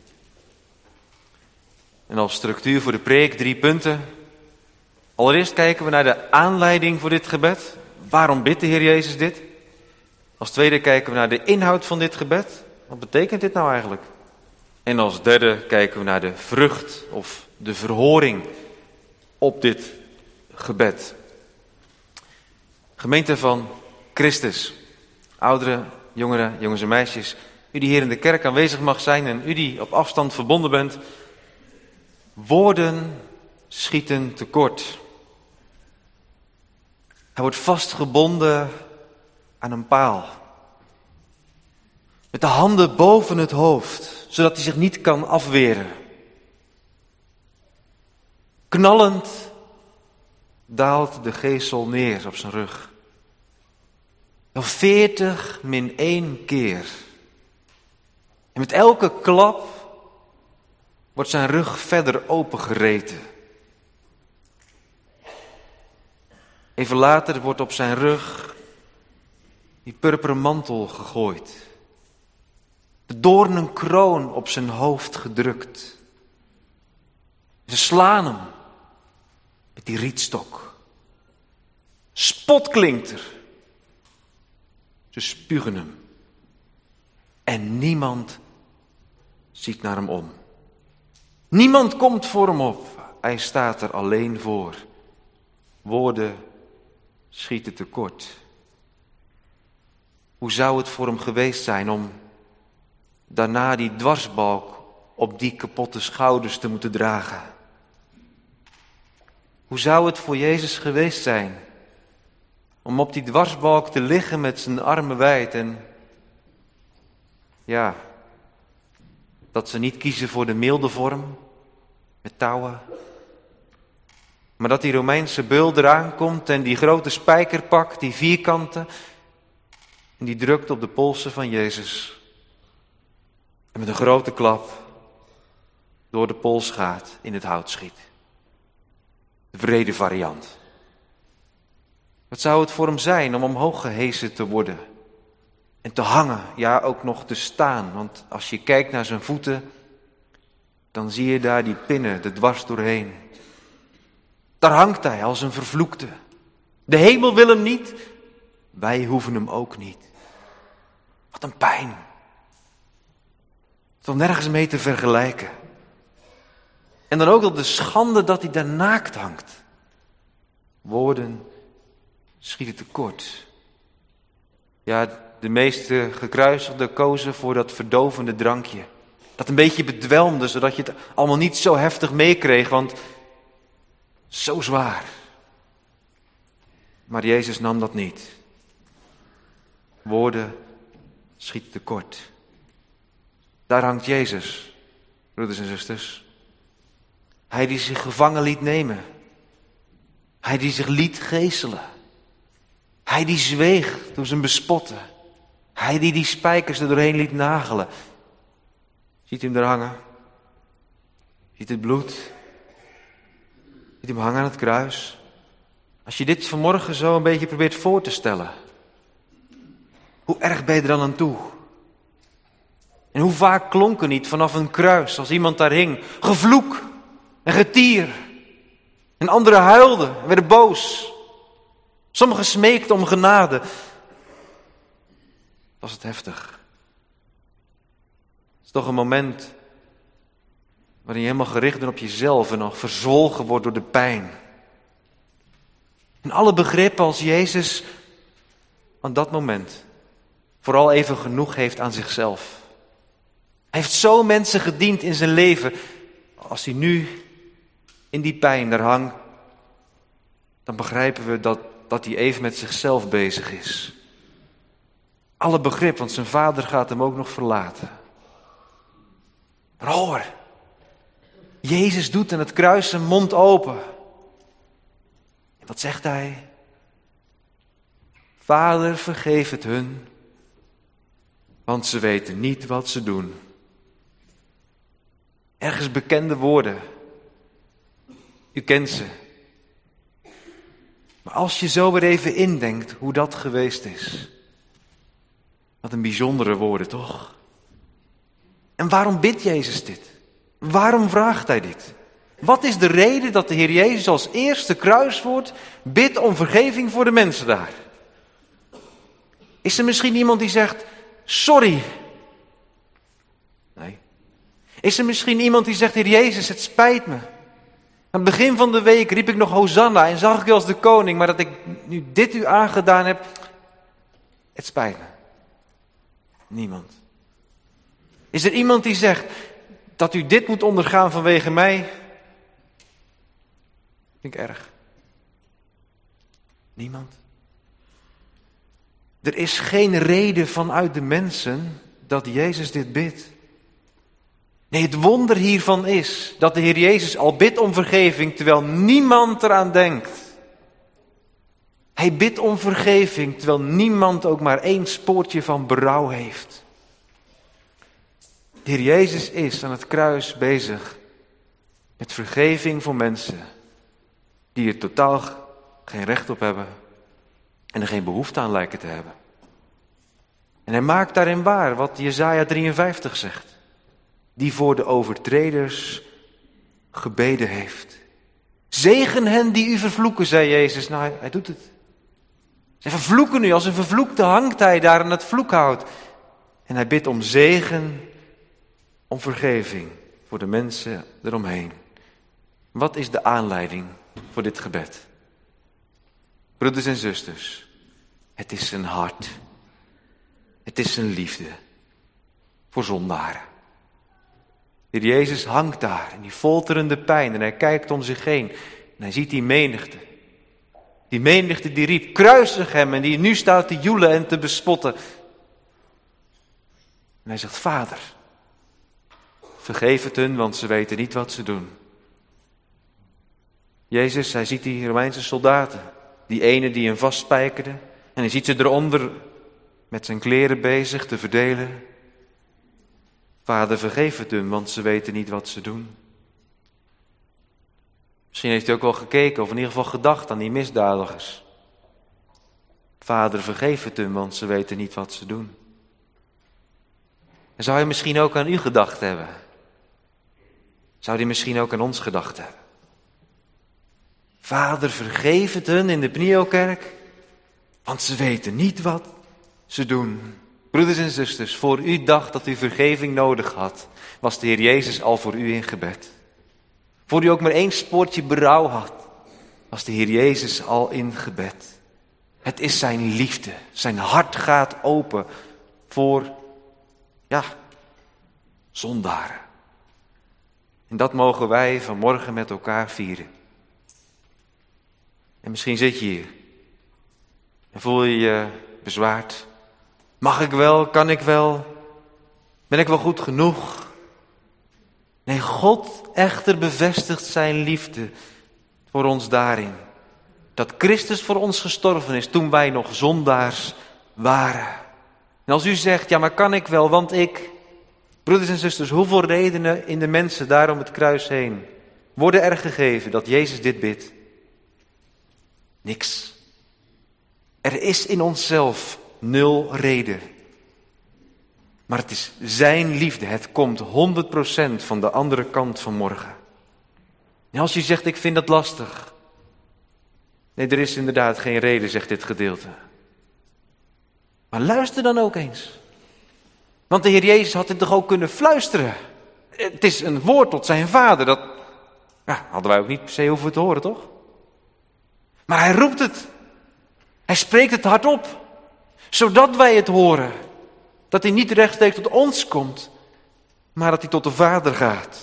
Speaker 2: En als structuur voor de preek drie punten. Allereerst kijken we naar de aanleiding voor dit gebed. Waarom bidt de Heer Jezus dit? Als tweede kijken we naar de inhoud van dit gebed. Wat betekent dit nou eigenlijk? En als derde kijken we naar de vrucht of de verhoring op dit gebed. Gemeente van Christus, ouderen, jongeren, jongens en meisjes, u die hier in de kerk aanwezig mag zijn en u die op afstand verbonden bent, woorden schieten tekort. Hij wordt vastgebonden aan een paal. Met de handen boven het hoofd, zodat hij zich niet kan afweren. Knallend daalt de geesel neer op zijn rug. Wel veertig min één keer. En met elke klap wordt zijn rug verder opengereten. Even later wordt op zijn rug die purperen mantel gegooid. De doornenkroon op zijn hoofd gedrukt. Ze slaan hem met die rietstok. Spot klinkt er. Ze spugen hem. En niemand ziet naar hem om. Niemand komt voor hem op. Hij staat er alleen voor. Woorden schieten tekort. Hoe zou het voor hem geweest zijn om daarna die dwarsbalk op die kapotte schouders te moeten dragen? Hoe zou het voor Jezus geweest zijn om op die dwarsbalk te liggen met zijn armen wijd en ja, dat ze niet kiezen voor de milde vorm met touwen, maar dat die Romeinse beul eraan komt en die grote spijker pakt, die vierkante, en die drukt op de polsen van Jezus. En met een grote klap door de pols gaat, in het hout schiet. De wrede variant. Wat zou het voor hem zijn om omhoog gehesen te worden? En te hangen, ja ook nog te staan. Want als je kijkt naar zijn voeten, dan zie je daar die pinnen er dwars doorheen. Daar hangt hij als een vervloekte. De hemel wil hem niet, wij hoeven hem ook niet. Wat een pijn. Het is nergens mee te vergelijken. En dan ook nog de schande dat hij daar naakt hangt. Woorden schieten tekort. Ja, de meeste gekruisigden kozen voor dat verdovende drankje. Dat een beetje bedwelmde, zodat je het allemaal niet zo heftig meekreeg, want zo zwaar. Maar Jezus nam dat niet. Woorden schieten tekort. Daar hangt Jezus, broeders en zusters. Hij die zich gevangen liet nemen. Hij die zich liet geeselen. Hij die zweeg toen ze hem bespotten. Hij die die spijkers er doorheen liet nagelen. Ziet u hem daar hangen? Ziet het bloed? Ziet u hem hangen aan het kruis? Als je dit vanmorgen zo een beetje probeert voor te stellen. Hoe erg ben je er dan aan toe? En hoe vaak klonk er niet vanaf een kruis als iemand daar hing? Gevloek en getier. En anderen huilden en werden boos. Sommigen smeekten om genade. Was het heftig. Het is toch een moment waarin je helemaal gericht bent op jezelf en nog verzwolgen wordt door de pijn. En alle begrippen als Jezus aan dat moment vooral even genoeg heeft aan zichzelf. Hij heeft zo mensen gediend in zijn leven. Als hij nu in die pijn daar hangt, dan begrijpen we dat, dat hij even met zichzelf bezig is. Alle begrip, want zijn vader gaat hem ook nog verlaten. Maar hoor, Jezus doet aan het kruis zijn mond open. En wat zegt hij? Vader, vergeef het hun, want ze weten niet wat ze doen. Ergens bekende woorden. U kent ze. Maar als je zo weer even indenkt hoe dat geweest is. Wat een bijzondere woorden, toch? En waarom bidt Jezus dit? Waarom vraagt hij dit? Wat is de reden dat de Heer Jezus als eerste kruiswoord bidt om vergeving voor de mensen daar? Is er misschien iemand die zegt, sorry? Nee. Is er misschien iemand die zegt, Heer Jezus, het spijt me. Aan het begin van de week riep ik nog Hosanna en zag ik u als de koning, maar dat ik nu dit u aangedaan heb, het spijt me. Niemand. Is er iemand die zegt dat u dit moet ondergaan vanwege mij? Vind ik erg. Niemand. Er is geen reden vanuit de mensen dat Jezus dit bidt. Nee, het wonder hiervan is dat de Heer Jezus al bidt om vergeving terwijl niemand eraan denkt. Hij bidt om vergeving terwijl niemand ook maar één spoortje van berouw heeft. De Heer Jezus is aan het kruis bezig met vergeving voor mensen die er totaal geen recht op hebben en er geen behoefte aan lijken te hebben. En hij maakt daarin waar wat Jesaja drieënvijftig zegt. Die voor de overtreders gebeden heeft. Zegen hen die u vervloeken, zei Jezus. Nou, hij, hij doet het. Ze vervloeken u, als een vervloekte hangt hij daar aan het vloekhout. En hij bidt om zegen, om vergeving voor de mensen eromheen. Wat is de aanleiding voor dit gebed? Broeders en zusters, het is zijn hart. Het is zijn liefde voor zondaren. De Heer Jezus hangt daar in die folterende pijn en hij kijkt om zich heen en hij ziet die menigte. Die menigte die riep, kruisig hem, en die nu staat te joelen en te bespotten. En hij zegt, Vader, vergeef het hun, want ze weten niet wat ze doen. Jezus, hij ziet die Romeinse soldaten, die ene die hem vastspijkerde, en hij ziet ze eronder met zijn kleren bezig te verdelen. Vader, vergeef het hun, want ze weten niet wat ze doen. Misschien heeft u ook wel gekeken, of in ieder geval gedacht aan die misdadigers. Vader, vergeef het hun, want ze weten niet wat ze doen. En zou hij misschien ook aan u gedacht hebben? Zou hij misschien ook aan ons gedacht hebben? Vader, vergeef het hun in de Pneukerk, want ze weten niet wat ze doen. Broeders en zusters, voor u dacht dat u vergeving nodig had, was de Heer Jezus al voor u in gebed. Voor u ook maar één spoortje berouw had, was de Heer Jezus al in gebed. Het is zijn liefde, zijn hart gaat open voor, ja, zondaren. En dat mogen wij vanmorgen met elkaar vieren. En misschien zit je hier en voel je je bezwaard. Mag ik wel? Kan ik wel? Ben ik wel goed genoeg? Nee, God echter bevestigt zijn liefde voor ons daarin. Dat Christus voor ons gestorven is toen wij nog zondaars waren. En als u zegt, ja maar kan ik wel, want ik... Broeders en zusters, hoeveel redenen in de mensen daar om het kruis heen worden er gegeven dat Jezus dit bidt? Niks. Er is in onszelf nul reden. Maar het is zijn liefde. Het komt honderd procent van de andere kant van morgen. En als je zegt, ik vind dat lastig. Nee, er is inderdaad geen reden, zegt dit gedeelte. Maar luister dan ook eens. Want de Heer Jezus had dit toch ook kunnen fluisteren. Het is een woord tot zijn vader. Dat ja, hadden wij ook niet per se hoeven te horen, toch? Maar hij roept het. Hij spreekt het hardop. Zodat wij het horen. Dat hij niet rechtstreeks tot ons komt. Maar dat hij tot de Vader gaat.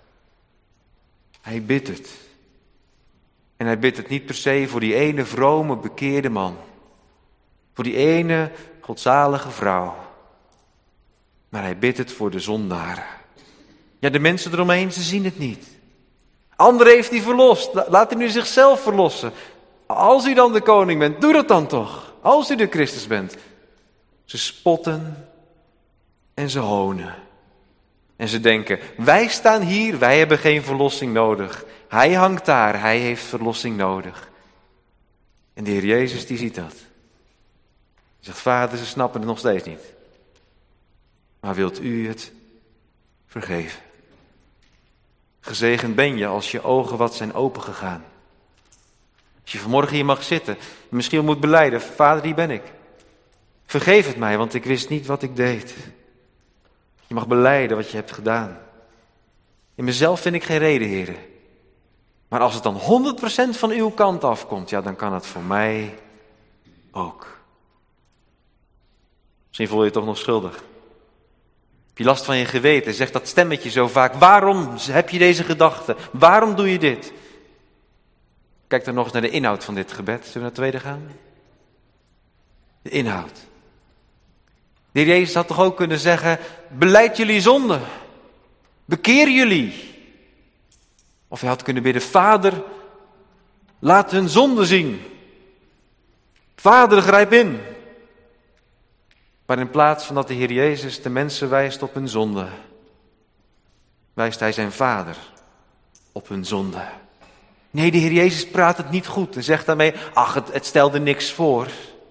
Speaker 2: Hij bidt het. En hij bidt het niet per se voor die ene vrome bekeerde man. Voor die ene godzalige vrouw. Maar hij bidt het voor de zondaren. Ja, de mensen eromheen, ze zien het niet. Anderen heeft hij verlost. Laat hem nu zichzelf verlossen. Als u dan de koning bent, doe dat dan toch. Als u de Christus bent. Ze spotten en ze honen. En ze denken, wij staan hier, wij hebben geen verlossing nodig. Hij hangt daar, hij heeft verlossing nodig. En de Heer Jezus die ziet dat. Hij zegt, Vader, ze snappen het nog steeds niet. Maar wilt u het vergeven? Gezegend ben je als je ogen wat zijn opengegaan. Als je vanmorgen hier mag zitten, misschien moet belijden, Vader, hier ben ik. Vergeef het mij, want ik wist niet wat ik deed. Je mag belijden wat je hebt gedaan. In mezelf vind ik geen reden, heren. Maar als het dan honderd procent van uw kant afkomt, ja, dan kan het voor mij ook. Misschien voel je je toch nog schuldig. Heb je last van je geweten? Zegt dat stemmetje zo vaak. Waarom heb je deze gedachte? Waarom doe je dit? Kijk dan nog eens naar de inhoud van dit gebed. Zullen we naar het tweede gaan? De inhoud. De Heer Jezus had toch ook kunnen zeggen, belijd jullie zonde. Bekeer jullie. Of hij had kunnen bidden, Vader, laat hun zonde zien. Vader, grijp in. Maar in plaats van dat de Heer Jezus de mensen wijst op hun zonde, wijst hij zijn Vader op hun zonde. Nee, de Heer Jezus praat het niet goed en zegt daarmee, ach, het, het stelde niks voor.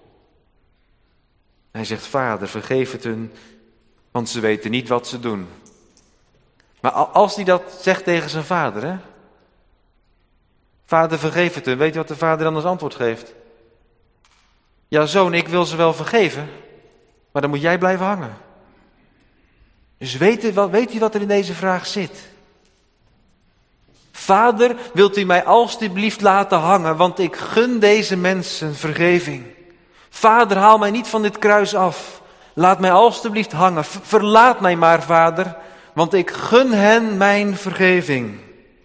Speaker 2: Hij zegt, Vader, vergeef het hun, want ze weten niet wat ze doen. Maar als hij dat zegt tegen zijn vader, hè? Vader, vergeef het hun. Weet je wat de vader dan als antwoord geeft? Ja, zoon, ik wil ze wel vergeven, maar dan moet jij blijven hangen. Dus weet u wat, weet u wat er in deze vraag zit? Vader, wilt u mij alstublieft laten hangen, want ik gun deze mensen vergeving. Vader, haal mij niet van dit kruis af. Laat mij alstublieft hangen. Verlaat mij maar, Vader, want ik gun hen mijn vergeving.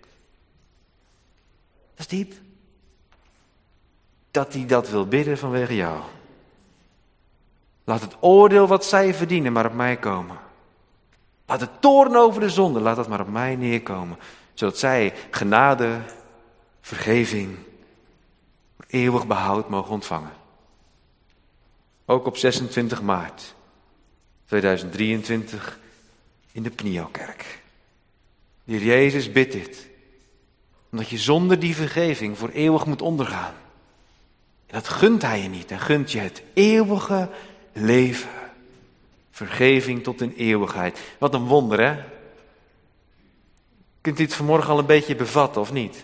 Speaker 2: Dat is diep. Dat hij dat wil bidden vanwege jou. Laat het oordeel wat zij verdienen maar op mij komen. Laat het toorn over de zonde, laat dat maar op mij neerkomen. Zodat zij genade, vergeving, voor eeuwig behoud mogen ontvangen. Ook op zesentwintig maart tweeduizend drieëntwintig in de Pniokerk. De Heer Jezus bidt dit. Omdat je zonder die vergeving voor eeuwig moet ondergaan. En dat gunt hij je niet. En gunt je het eeuwige leven. Vergeving tot in eeuwigheid. Wat een wonder, hè? Kunt u het vanmorgen al een beetje bevatten of niet?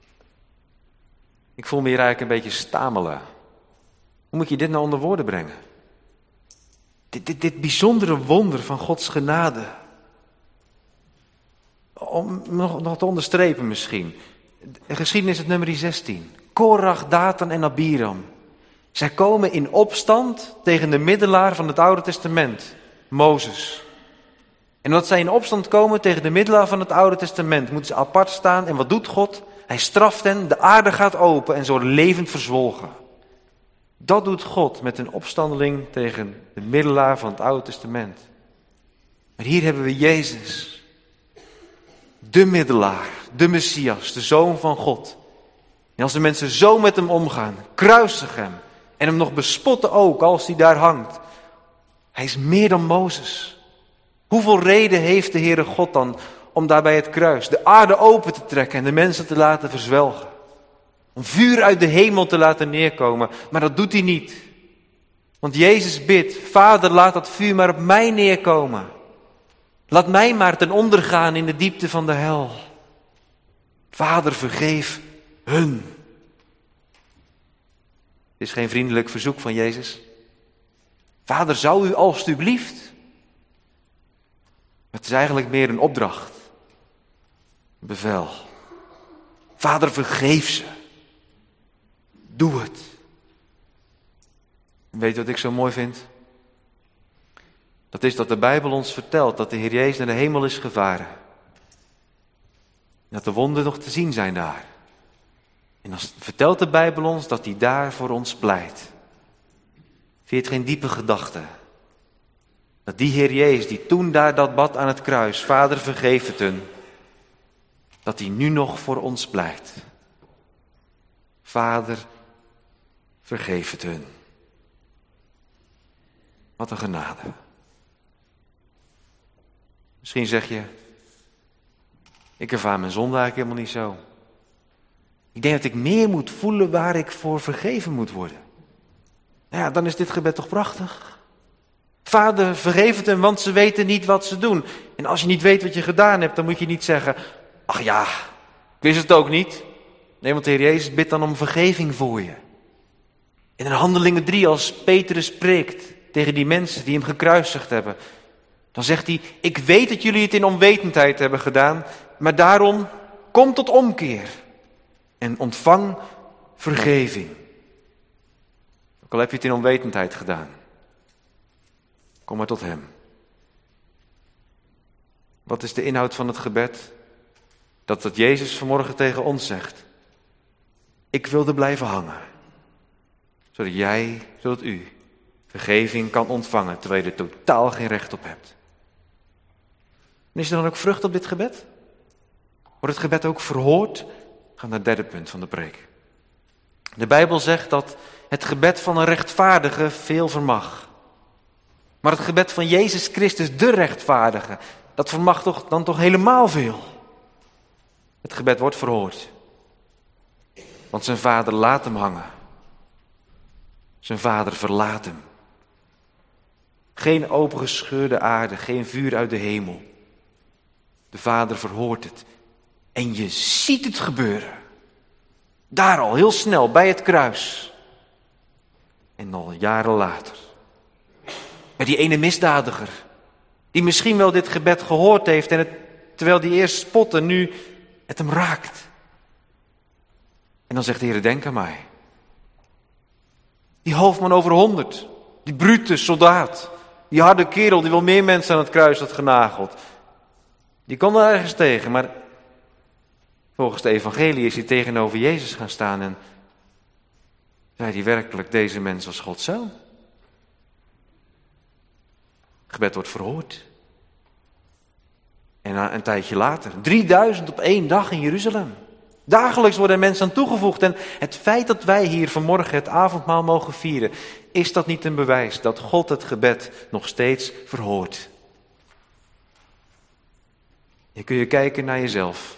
Speaker 2: Ik voel me hier eigenlijk een beetje stamelen. Hoe moet je dit nou onder woorden brengen? Dit, dit, dit bijzondere wonder van Gods genade. Om nog, nog te onderstrepen misschien. De geschiedenis het nummer zestien. Korach, Datan en Abiram. Zij komen in opstand tegen de middelaar van het Oude Testament, Mozes. En omdat zij in opstand komen tegen de middelaar van het Oude Testament, moeten ze apart staan. En wat doet God? Hij straft hen, de aarde gaat open en ze worden levend verzwolgen. Dat doet God met een opstandeling tegen de middelaar van het Oude Testament. Maar hier hebben we Jezus, de middelaar, de Messias, de Zoon van God. En als de mensen zo met hem omgaan, kruisigen hem en hem nog bespotten ook als hij daar hangt. Hij is meer dan Mozes. Hoeveel reden heeft de Heere God dan om daar bij het kruis de aarde open te trekken en de mensen te laten verzwelgen? Om vuur uit de hemel te laten neerkomen, maar dat doet hij niet. Want Jezus bidt, Vader, laat dat vuur maar op mij neerkomen. Laat mij maar ten onder gaan in de diepte van de hel. Vader, vergeef hun. Dit is geen vriendelijk verzoek van Jezus. Vader, zou u alstublieft. Het is eigenlijk meer een opdracht. Een bevel. Vader, vergeef ze. Doe het. Weet je wat ik zo mooi vind? Dat is dat de Bijbel ons vertelt dat de Heer Jezus naar de hemel is gevaren. Dat de wonden nog te zien zijn daar. En dan vertelt de Bijbel ons dat hij daar voor ons pleit. Vind je het geen diepe gedachte? Dat die Heer Jezus, die toen daar dat bad aan het kruis, Vader vergeef het hun, dat hij nu nog voor ons pleit. Vader, vergeef het hun. Wat een genade. Misschien zeg je, ik ervaar mijn zonde eigenlijk helemaal niet zo. Ik denk dat ik meer moet voelen waar ik voor vergeven moet worden. Nou ja, dan is dit gebed toch prachtig. Vader, vergeef het hen, want ze weten niet wat ze doen. En als je niet weet wat je gedaan hebt, dan moet je niet zeggen, ach ja, ik wist het ook niet. Nee, want de Heer Jezus bidt dan om vergeving voor je. En in Handelingen drie, als Petrus spreekt tegen die mensen die hem gekruisigd hebben, dan zegt hij, ik weet dat jullie het in onwetendheid hebben gedaan, maar daarom kom tot omkeer en ontvang vergeving. Ook al heb je het in onwetendheid gedaan, kom maar tot hem. Wat is de inhoud van het gebed? Dat dat Jezus vanmorgen tegen ons zegt. Ik wilde blijven hangen, zodat jij, zodat u, vergeving kan ontvangen, terwijl je er totaal geen recht op hebt. En is er dan ook vrucht op dit gebed? Wordt het gebed ook verhoord? We gaan naar het derde punt van de preek. De Bijbel zegt dat het gebed van een rechtvaardige veel vermag. Maar het gebed van Jezus Christus, de rechtvaardige, dat vermag toch, dan toch helemaal veel. Het gebed wordt verhoord. Want zijn vader laat hem hangen. Zijn vader verlaat hem. Geen opengescheurde aarde, geen vuur uit de hemel. De vader verhoort het. En je ziet het gebeuren. Daar al, heel snel, bij het kruis. En al jaren later. Bij die ene misdadiger. Die misschien wel dit gebed gehoord heeft. En het, terwijl die eerst spotte, nu het hem raakt. En dan zegt de Heer, denk aan mij. Die hoofdman over honderd. Die brute soldaat. Die harde kerel die wel meer mensen aan het kruis had genageld. Die kon er ergens tegen, maar volgens de evangelie is hij tegenover Jezus gaan staan en zei hij werkelijk, deze mens was Gods zoon. Het gebed wordt verhoord. En een tijdje later, drieduizend op één dag in Jeruzalem. Dagelijks worden er mensen aan toegevoegd. En het feit dat wij hier vanmorgen het avondmaal mogen vieren, is dat niet een bewijs dat God het gebed nog steeds verhoort? Je kun je kijken naar jezelf.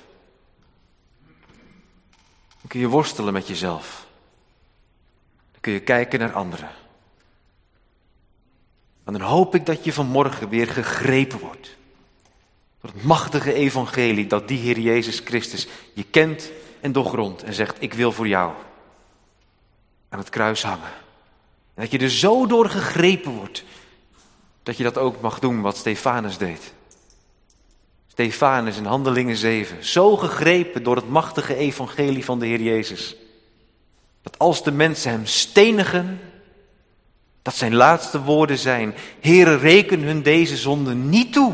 Speaker 2: Dan kun je worstelen met jezelf. Dan kun je kijken naar anderen. En dan hoop ik dat je vanmorgen weer gegrepen wordt. Door het machtige evangelie dat die Heer Jezus Christus je kent en doorgrondt en zegt, ik wil voor jou aan het kruis hangen. En dat je er zo door gegrepen wordt, dat je dat ook mag doen wat Stefanus deed. Stefanus in Handelingen zeven, zo gegrepen door het machtige evangelie van de Heer Jezus, dat als de mensen hem stenigen, dat zijn laatste woorden zijn, Heere, reken hun deze zonde niet toe.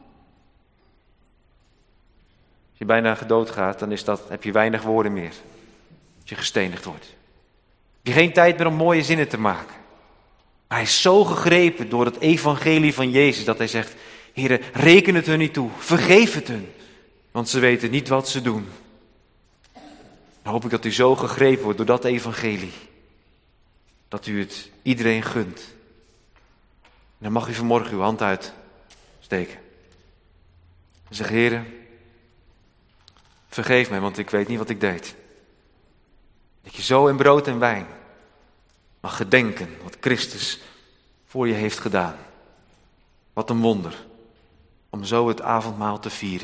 Speaker 2: Als je bijna gedood gaat, dan is dat, heb je weinig woorden meer. Als je gestenigd wordt. Heb je geen tijd meer om mooie zinnen te maken. Maar hij is zo gegrepen door het evangelie van Jezus, dat hij zegt, Heere, reken het hun niet toe, vergeef het hun, want ze weten niet wat ze doen. Dan hoop ik dat u zo gegrepen wordt door dat evangelie, dat u het iedereen gunt. En dan mag u vanmorgen uw hand uitsteken. En zeg, Heere, vergeef mij, want ik weet niet wat ik deed. Dat je zo in brood en wijn mag gedenken wat Christus voor je heeft gedaan. Wat een wonder om zo het avondmaal te vieren.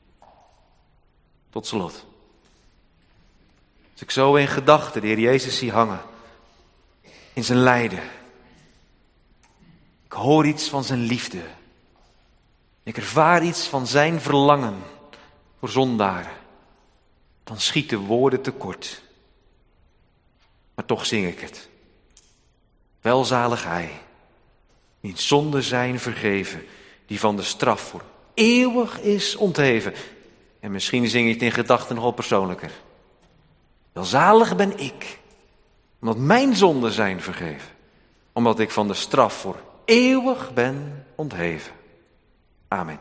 Speaker 2: Tot slot. Als ik zo in gedachten de Heer Jezus zie hangen, in zijn lijden. Ik hoor iets van zijn liefde. Ik ervaar iets van zijn verlangen voor zondaren. Dan schieten woorden tekort. Maar toch zing ik het. Welzalig hij, wiens zonden zijn vergeven, die van de straf voor eeuwig is ontheven. En misschien zing je het in gedachten nogal persoonlijker. Welzalig ben ik, omdat mijn zonden zijn vergeven. omdat ik van de straf voor eeuwig ben ontheven. Amen.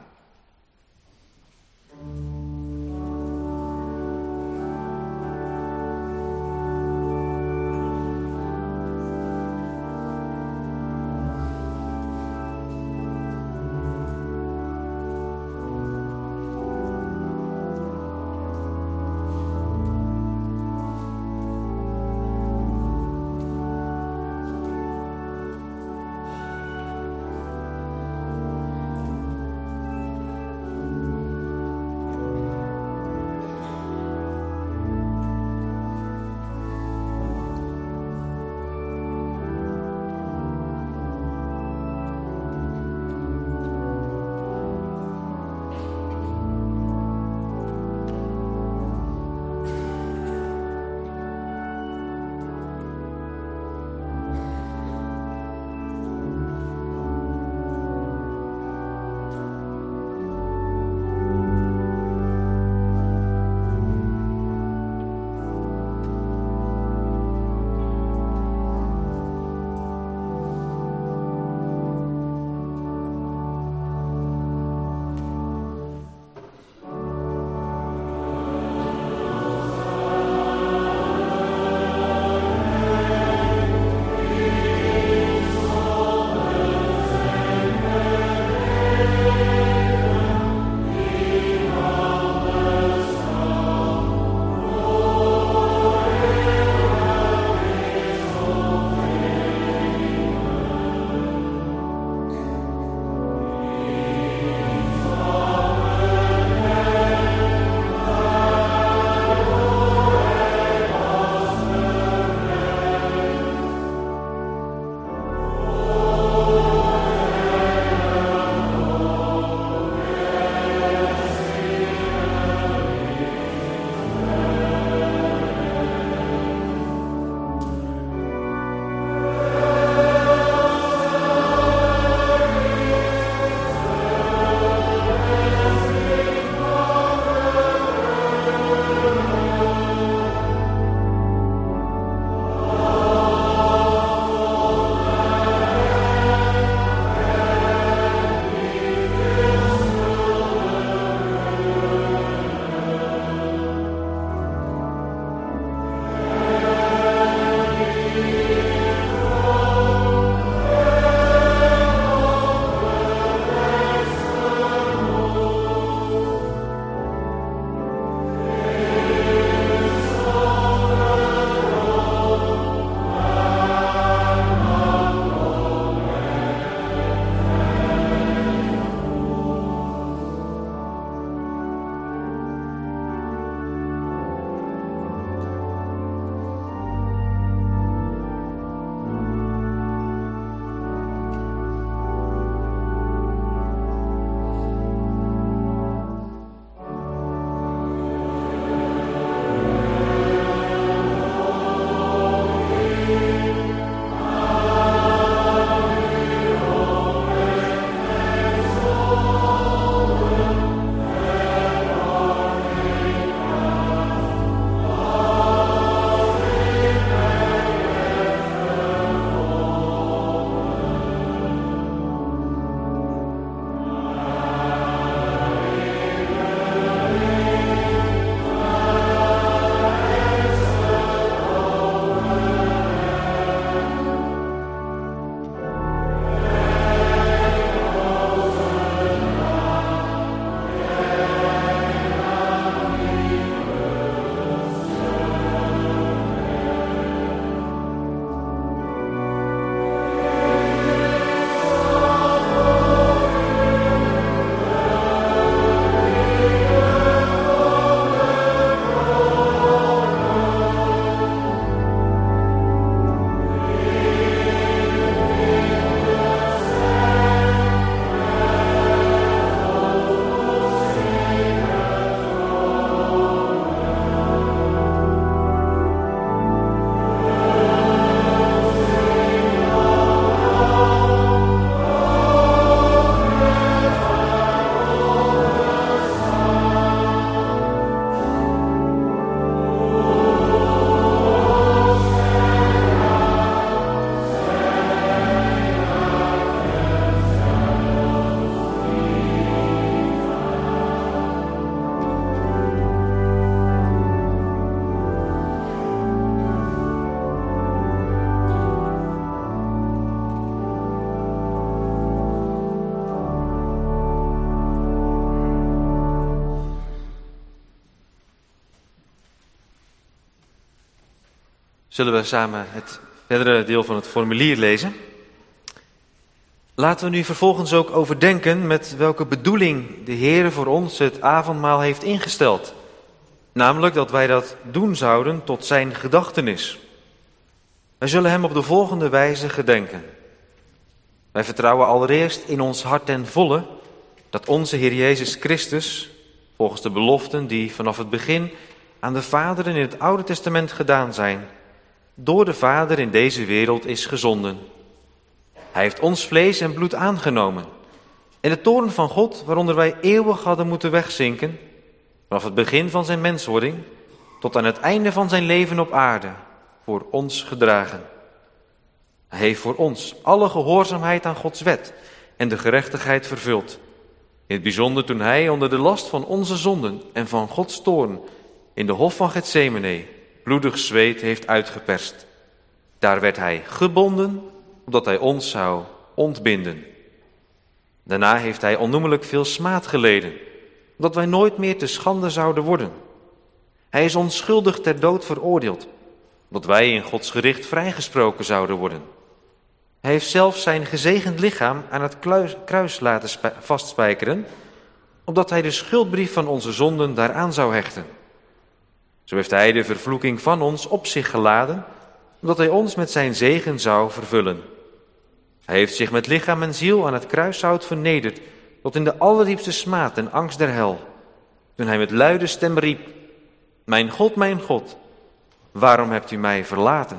Speaker 2: Zullen we samen het verdere deel van het formulier lezen? Laten we nu vervolgens ook overdenken met welke bedoeling de Heer voor ons het avondmaal heeft ingesteld. Namelijk dat wij dat doen zouden tot zijn gedachtenis. Wij zullen hem op de volgende wijze gedenken. Wij vertrouwen allereerst in ons hart ten volle dat onze Heer Jezus Christus, volgens de beloften die vanaf het begin aan de vaderen in het Oude Testament gedaan zijn, door de Vader in deze wereld is gezonden. Hij heeft ons vlees en bloed aangenomen. En de toorn van God, waaronder wij eeuwig hadden moeten wegzinken, vanaf het begin van zijn menswording tot aan het einde van zijn leven op aarde, voor ons gedragen. Hij heeft voor ons alle gehoorzaamheid aan Gods wet en de gerechtigheid vervuld. In het bijzonder toen hij onder de last van onze zonden en van Gods toorn in de hof van Getsemane bloedig zweet heeft uitgeperst. Daar werd hij gebonden, opdat hij ons zou ontbinden. Daarna heeft hij onnoemelijk veel smaad geleden, opdat wij nooit meer te schande zouden worden. Hij is onschuldig ter dood veroordeeld, opdat wij in Gods gericht vrijgesproken zouden worden. Hij heeft zelfs zijn gezegend lichaam aan het kruis laten vastspijkeren, opdat hij de schuldbrief van onze zonden daaraan zou hechten. Zo heeft hij de vervloeking van ons op zich geladen, omdat hij ons met zijn zegen zou vervullen. Hij heeft zich met lichaam en ziel aan het kruishout vernederd, tot in de allerdiepste smaad en angst der hel. Toen hij met luide stem riep: Mijn God, mijn God, waarom hebt u mij verlaten?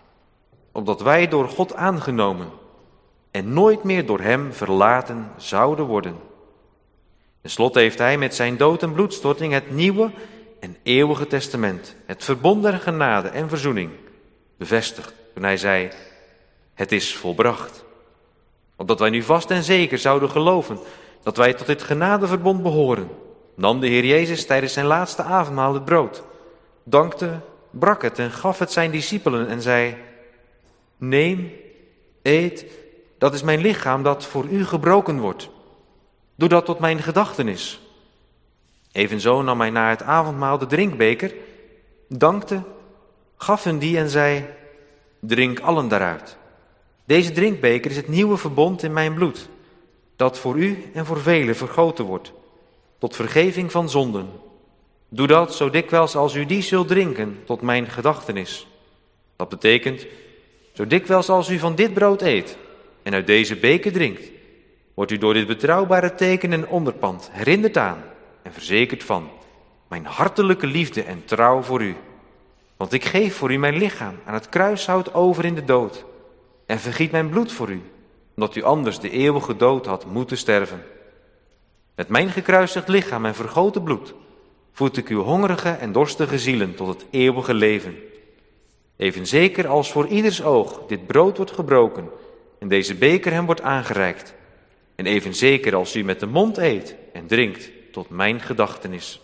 Speaker 2: Opdat wij door God aangenomen en nooit meer door hem verlaten zouden worden. Ten slotte heeft hij met zijn dood en bloedstorting het nieuwe en eeuwige testament, het verbond der genade en verzoening, bevestigd toen hij zei: Het is volbracht. Opdat wij nu vast en zeker zouden geloven dat wij tot dit genadeverbond behoren, nam de Heer Jezus tijdens zijn laatste avondmaal het brood, dankte, brak het en gaf het zijn discipelen en zei: Neem, eet, dat is mijn lichaam dat voor u gebroken wordt. Doe dat tot mijn gedachtenis. Evenzo nam hij na het avondmaal de drinkbeker, dankte, gaf hun die en zei: Drink allen daaruit. Deze drinkbeker is het nieuwe verbond in mijn bloed, dat voor u en voor velen vergoten wordt, tot vergeving van zonden. Doe dat zo dikwijls als u die zult drinken, tot mijn gedachtenis. Dat betekent, zo dikwijls als u van dit brood eet en uit deze beker drinkt, wordt u door dit betrouwbare teken en onderpand herinnerd aan en verzekerd van mijn hartelijke liefde en trouw voor u. Want ik geef voor u mijn lichaam aan het kruishout over in de dood en vergiet mijn bloed voor u, omdat u anders de eeuwige dood had moeten sterven. Met mijn gekruisigd lichaam en vergoten bloed voed ik uw hongerige en dorstige zielen tot het eeuwige leven. Even zeker als voor ieders oog dit brood wordt gebroken en deze beker hem wordt aangereikt. En even zeker als u met de mond eet en drinkt tot mijn gedachtenis.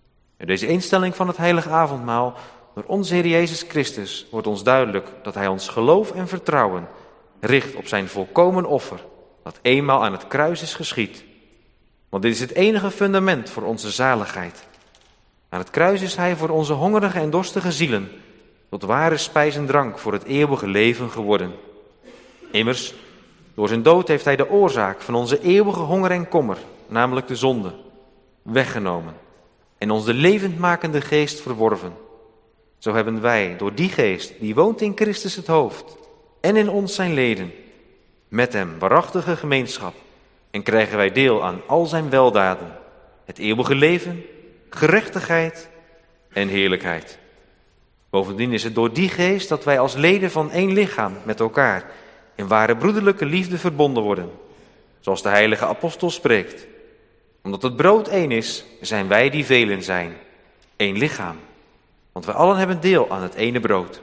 Speaker 2: In deze instelling van het heilige avondmaal door onze Heer Jezus Christus wordt ons duidelijk dat hij ons geloof en vertrouwen richt op zijn volkomen offer, dat eenmaal aan het kruis is geschied. Want dit is het enige fundament voor onze zaligheid. Aan het kruis is hij voor onze hongerige en dorstige zielen tot ware spijs en drank voor het eeuwige leven geworden. Immers, door zijn dood heeft hij de oorzaak van onze eeuwige honger en kommer, namelijk de zonde, weggenomen en ons de levendmakende geest verworven. Zo hebben wij door die geest, die woont in Christus het hoofd en in ons zijn leden, met hem waarachtige gemeenschap en krijgen wij deel aan al zijn weldaden, het eeuwige leven, gerechtigheid en heerlijkheid. Bovendien is het door die geest dat wij als leden van één lichaam met elkaar in ware broederlijke liefde verbonden worden. Zoals de heilige apostel spreekt. Omdat het brood één is, zijn wij die velen zijn. Eén lichaam. Want wij allen hebben deel aan het ene brood.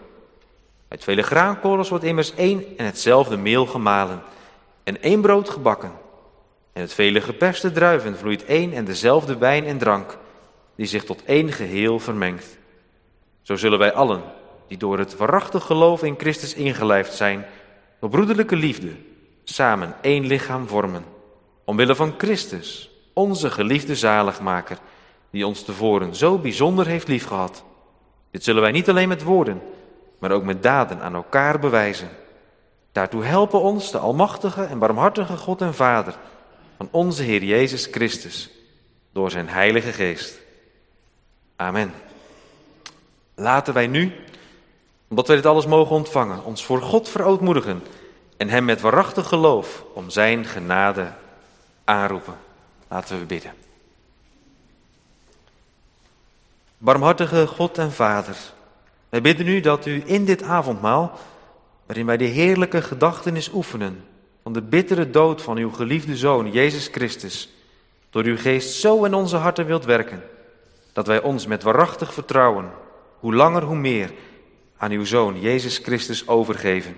Speaker 2: Uit vele graankorrels wordt immers één en hetzelfde meel gemalen. En één brood gebakken. En uit vele geperste druiven vloeit één en dezelfde wijn en drank, die zich tot één geheel vermengt. Zo zullen wij allen, die door het waarachtig geloof in Christus ingelijfd zijn, door broederlijke liefde, samen één lichaam vormen. Omwille van Christus, onze geliefde zaligmaker, die ons tevoren zo bijzonder heeft liefgehad. Dit zullen wij niet alleen met woorden, maar ook met daden aan elkaar bewijzen. Daartoe helpen ons de almachtige en barmhartige God en Vader van onze Heer Jezus Christus, door zijn Heilige Geest. Amen. Laten wij nu, omdat wij dit alles mogen ontvangen, ons voor God verootmoedigen en hem met waarachtig geloof om zijn genade aanroepen. Laten we bidden. Barmhartige God en Vader, wij bidden u dat u in dit avondmaal, waarin wij de heerlijke gedachtenis oefenen van de bittere dood van uw geliefde Zoon, Jezus Christus, door uw geest zo in onze harten wilt werken, dat wij ons met waarachtig vertrouwen, hoe langer hoe meer, aan uw Zoon, Jezus Christus, overgeven.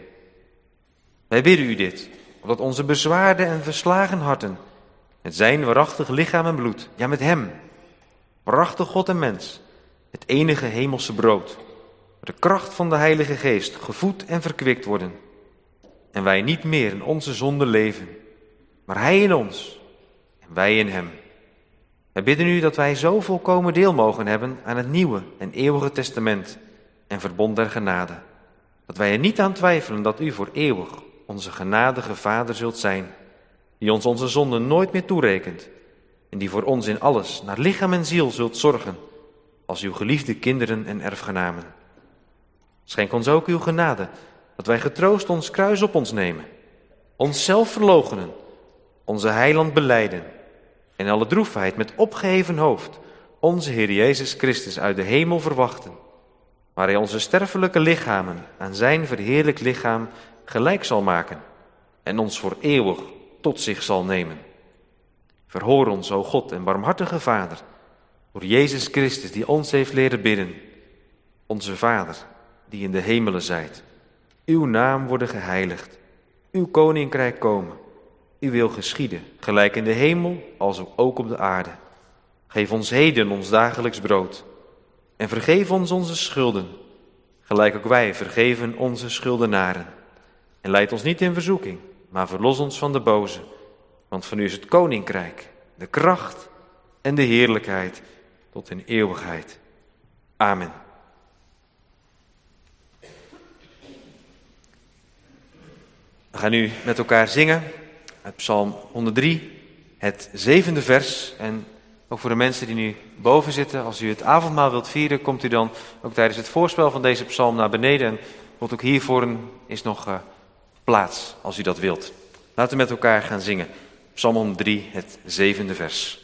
Speaker 2: Wij bidden u dit, opdat onze bezwaarde en verslagen harten, met zijn waarachtig lichaam en bloed, ja met hem, waarachtig God en mens, het enige hemelse brood, door de kracht van de Heilige Geest gevoed en verkwikt worden, en wij niet meer in onze zonde leven, maar hij in ons en wij in hem. Wij bidden u dat wij zo volkomen deel mogen hebben aan het nieuwe en eeuwige testament en verbond der genade, dat wij er niet aan twijfelen dat u voor eeuwig onze genadige Vader zult zijn, die ons onze zonden nooit meer toerekent en die voor ons in alles naar lichaam en ziel zult zorgen als uw geliefde kinderen en erfgenamen. Schenk ons ook uw genade, dat wij getroost ons kruis op ons nemen, onszelf verloochenen, onze heiland belijden en alle droefheid met opgeheven hoofd onze Heer Jezus Christus uit de hemel verwachten, waar hij onze sterfelijke lichamen aan zijn verheerlijk lichaam gelijk zal maken en ons voor eeuwig tot zich zal nemen. Verhoor ons, o God en barmhartige Vader, door Jezus Christus die ons heeft leren bidden. Onze Vader, die in de hemelen zijt, uw naam worden geheiligd, uw koninkrijk komen, uw wil geschieden, gelijk in de hemel als ook op de aarde. Geef ons heden ons dagelijks brood en vergeef ons onze schulden, gelijk ook wij vergeven onze schuldenaren. En leid ons niet in verzoeking, maar verlos ons van de boze, want van u is het koninkrijk, de kracht en de heerlijkheid tot in eeuwigheid. Amen. We gaan nu met elkaar zingen uit Psalm honderddrie, het zevende vers. En ook voor de mensen die nu boven zitten, als u het avondmaal wilt vieren, komt u dan ook tijdens het voorspel van deze psalm naar beneden. En wordt ook hiervoor is nog uh, plaats, als u dat wilt. Laten we met elkaar gaan zingen. Psalm honderddrie, het zevende vers.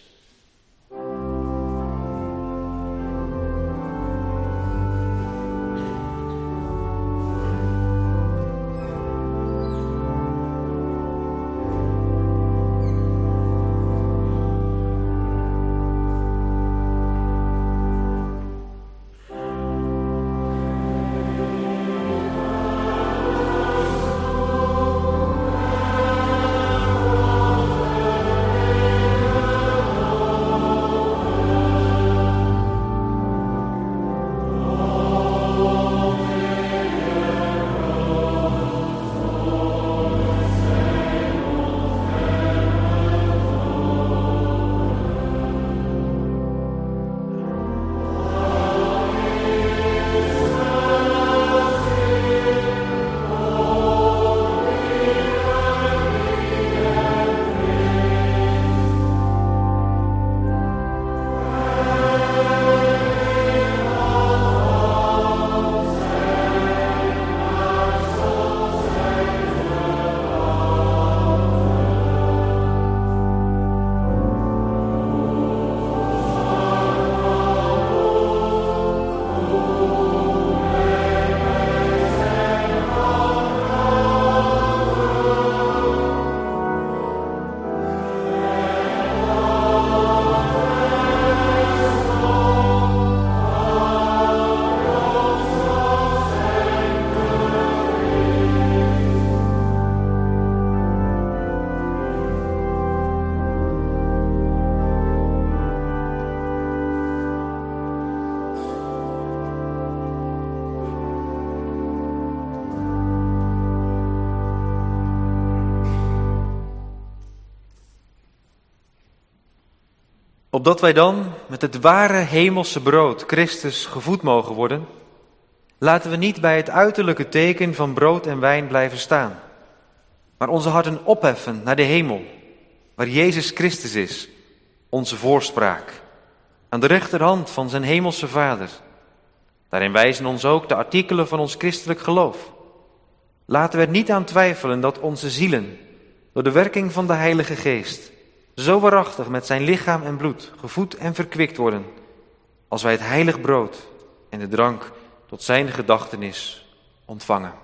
Speaker 2: Opdat wij dan met het ware hemelse brood Christus gevoed mogen worden, Laten we niet bij het uiterlijke teken van brood en wijn blijven staan, maar onze harten opheffen naar de hemel, waar Jezus Christus is, onze voorspraak, aan de rechterhand van zijn hemelse Vader. Daarin wijzen ons ook de artikelen van ons christelijk geloof. Laten we er niet aan twijfelen dat onze zielen, door de werking van de Heilige Geest, zo waarachtig met zijn lichaam en bloed gevoed en verkwikt worden, als wij het heilig brood en de drank tot zijn gedachtenis ontvangen.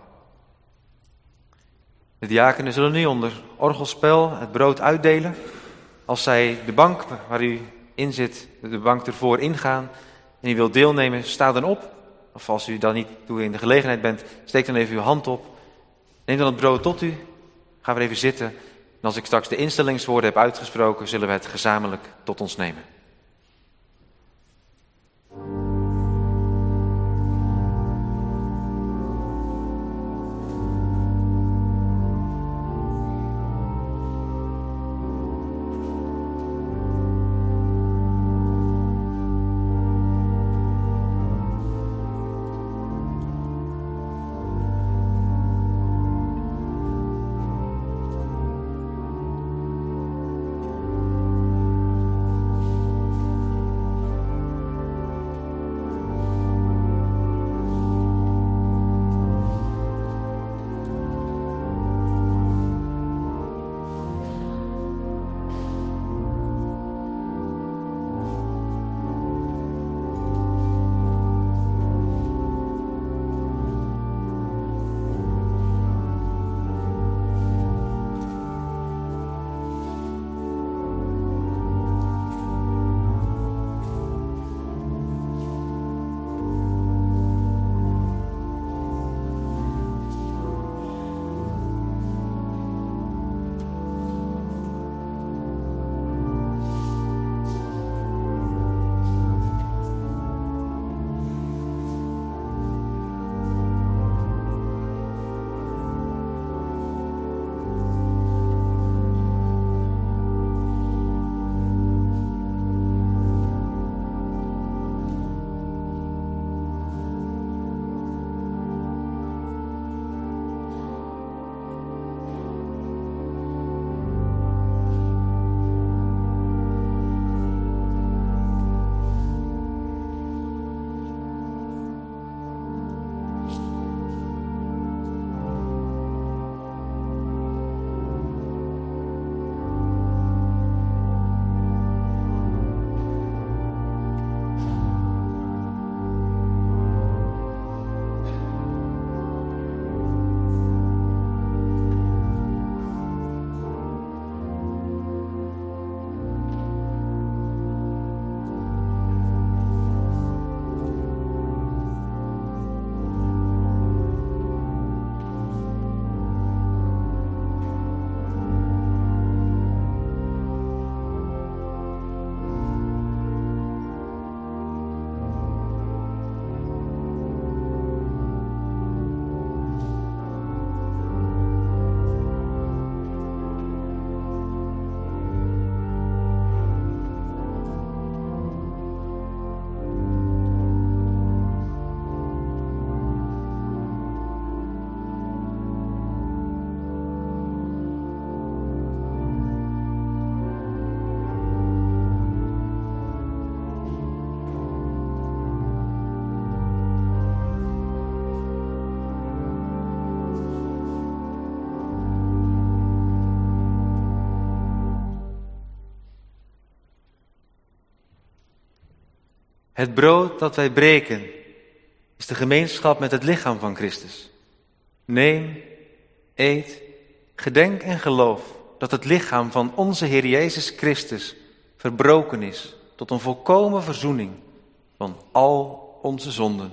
Speaker 2: De diakenen zullen nu onder orgelspel het brood uitdelen. Als zij de bank waar u in zit, de bank ervoor ingaan en u wilt deelnemen, sta dan op. Of als u dan niet toe in de gelegenheid bent, steek dan even uw hand op. Neem dan het brood tot u, ga weer even zitten. En als ik straks de instellingswoorden heb uitgesproken, zullen we het gezamenlijk tot ons nemen. Het brood dat wij breken is de gemeenschap met het lichaam van Christus. Neem, eet, gedenk en geloof dat het lichaam van onze Heer Jezus Christus verbroken is tot een volkomen verzoening van al onze zonden.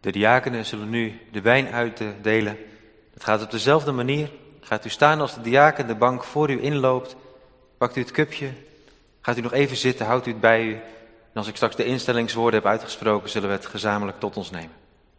Speaker 2: De diakenen zullen nu de wijn uitdelen. Het gaat op dezelfde manier. Gaat u staan als de diaken de bank voor u inloopt. Pakt u het cupje. Gaat u nog even zitten, houdt u het bij u. En als ik straks de instellingswoorden heb uitgesproken, zullen we het gezamenlijk tot ons nemen.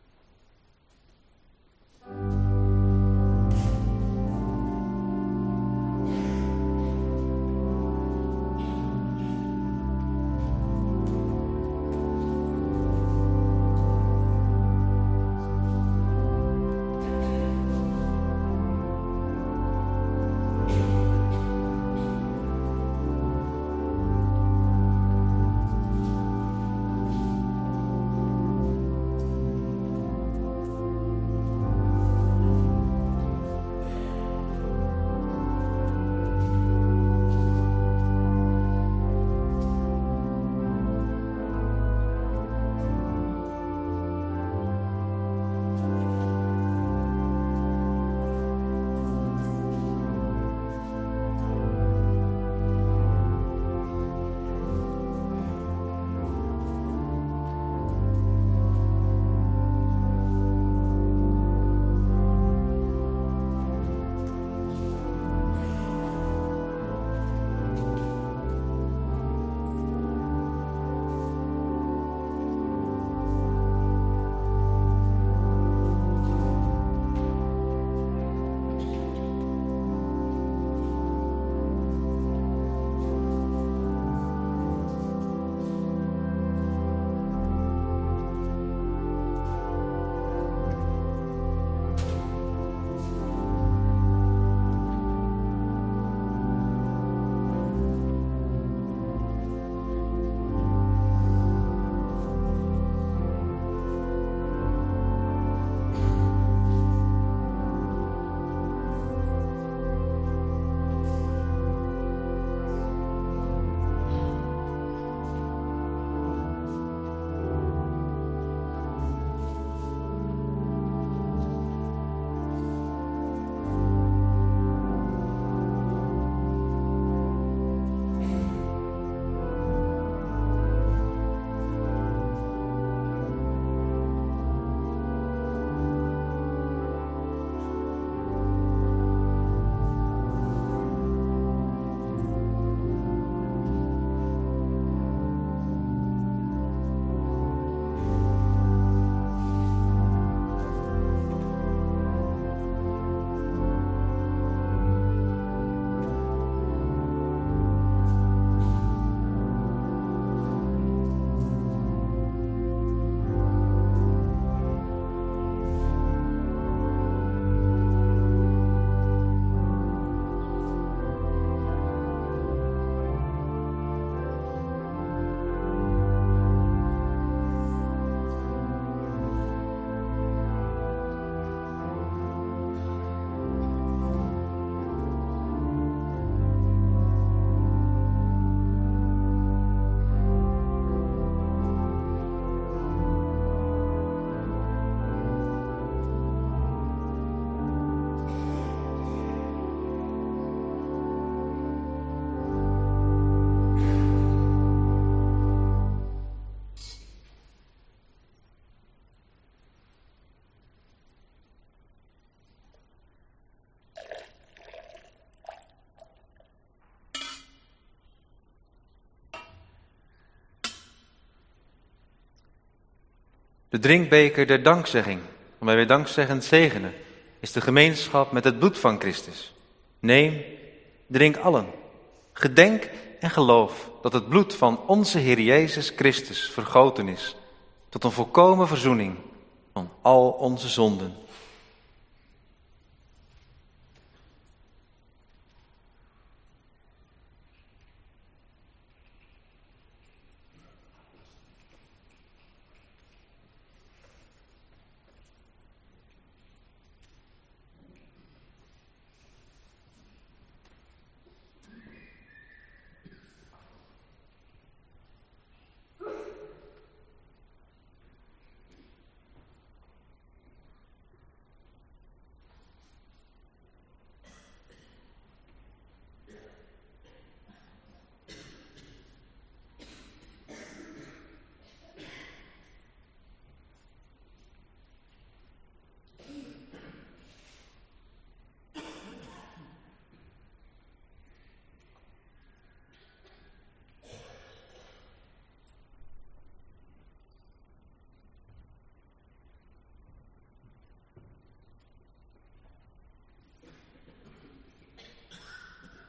Speaker 2: De drinkbeker der dankzegging, waarmee wij dankzeggend zegenen, is de gemeenschap met het bloed van Christus. Neem, drink allen. Gedenk en geloof dat het bloed van onze Heer Jezus Christus vergoten is tot een volkomen verzoening van al onze zonden.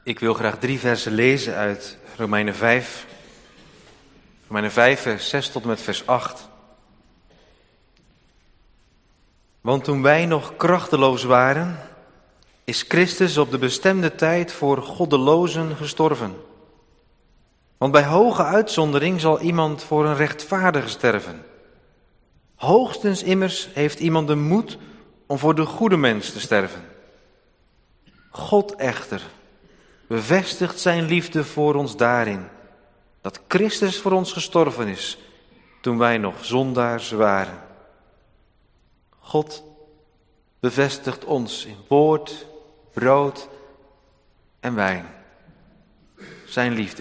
Speaker 2: Ik wil graag drie versen lezen uit Romeinen vijf. Romeinen vijf, vers zes tot en met vers acht. Want toen wij nog krachteloos waren, is Christus op de bestemde tijd voor goddelozen gestorven. Want bij hoge uitzondering zal iemand voor een rechtvaardige sterven. Hoogstens immers heeft iemand de moed om voor de goede mens te sterven. God echter bevestigt zijn liefde voor ons daarin, dat Christus voor ons gestorven is, toen wij nog zondaars waren. God bevestigt ons in woord, brood en wijn. Zijn liefde.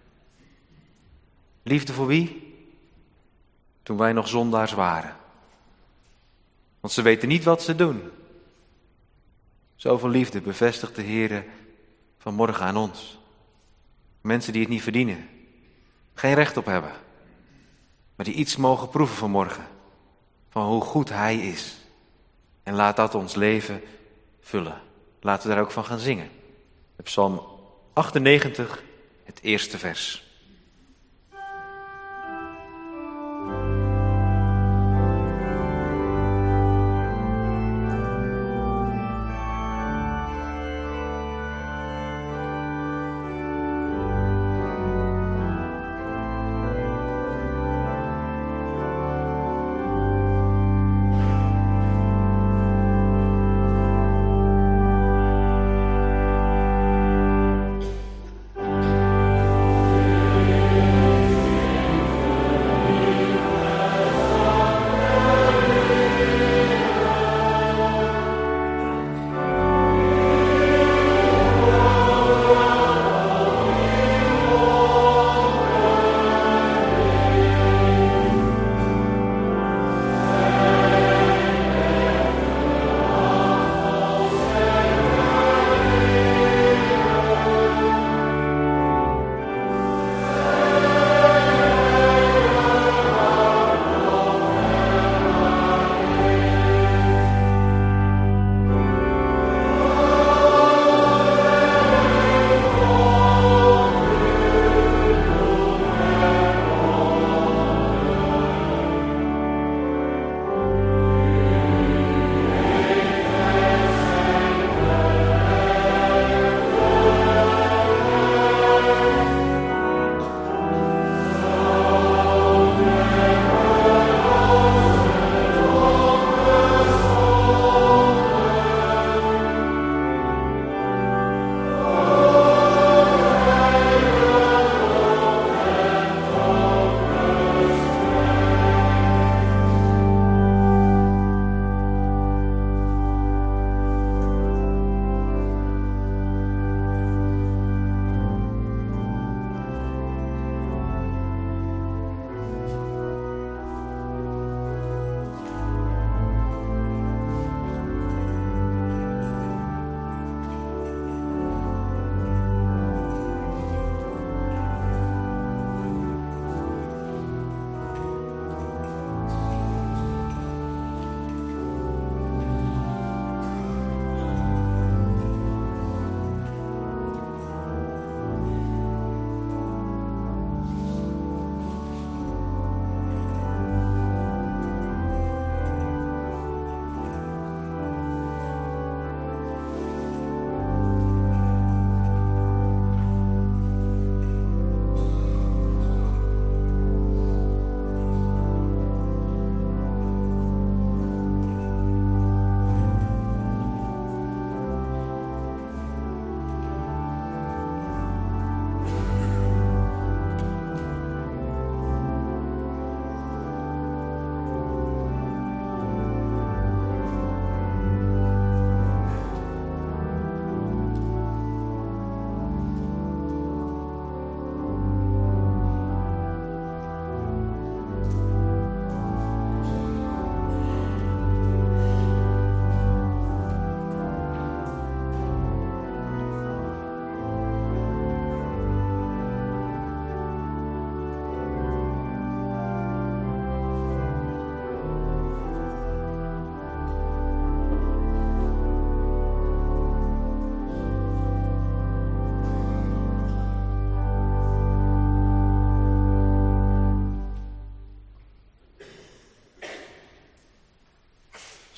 Speaker 2: Liefde voor wie? Toen wij nog zondaars waren. Want ze weten niet wat ze doen. Zoveel liefde bevestigt de Heer vanmorgen aan ons. Mensen die het niet verdienen. Geen recht op hebben. Maar die iets mogen proeven vanmorgen. Van hoe goed Hij is. En laat dat ons leven vullen. Laten we daar ook van gaan zingen. Psalm achtennegentig, het eerste vers.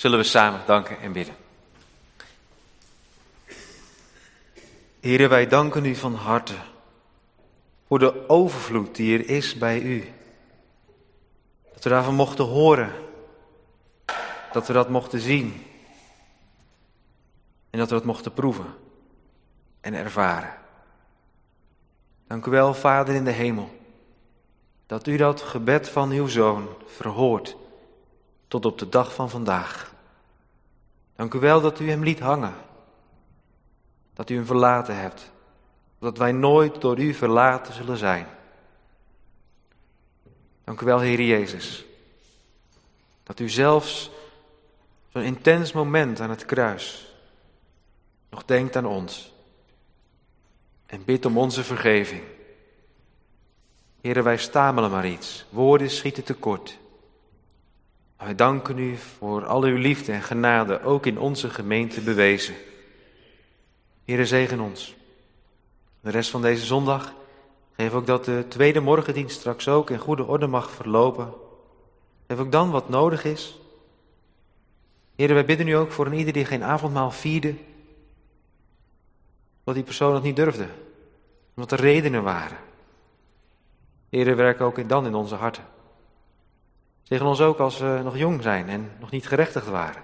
Speaker 2: zullen we samen danken en bidden. Heere, wij danken u van harte voor de overvloed die er is bij u. Dat we daarvan mochten horen, dat we dat mochten zien en dat we dat mochten proeven en ervaren. Dank u wel, Vader in de hemel, dat u dat gebed van uw Zoon verhoort tot op de dag van vandaag. Dank u wel dat u hem liet hangen, dat u hem verlaten hebt, dat wij nooit door u verlaten zullen zijn. Dank u wel, Heer Jezus, dat u zelfs zo'n intens moment aan het kruis nog denkt aan ons en bidt om onze vergeving. Heere, wij stamelen maar iets, woorden schieten tekort. Maar wij danken u voor al uw liefde en genade, ook in onze gemeente bewezen. Heere, zegen ons. De rest van deze zondag geef ook dat de tweede morgendienst straks ook in goede orde mag verlopen. Geef ook dan wat nodig is. Heere, wij bidden u ook voor een ieder die geen avondmaal vierde, omdat die persoon dat niet durfde, omdat er redenen waren. Heere, werk ook dan in onze harten. Zegen ons ook als we nog jong zijn en nog niet gerechtigd waren.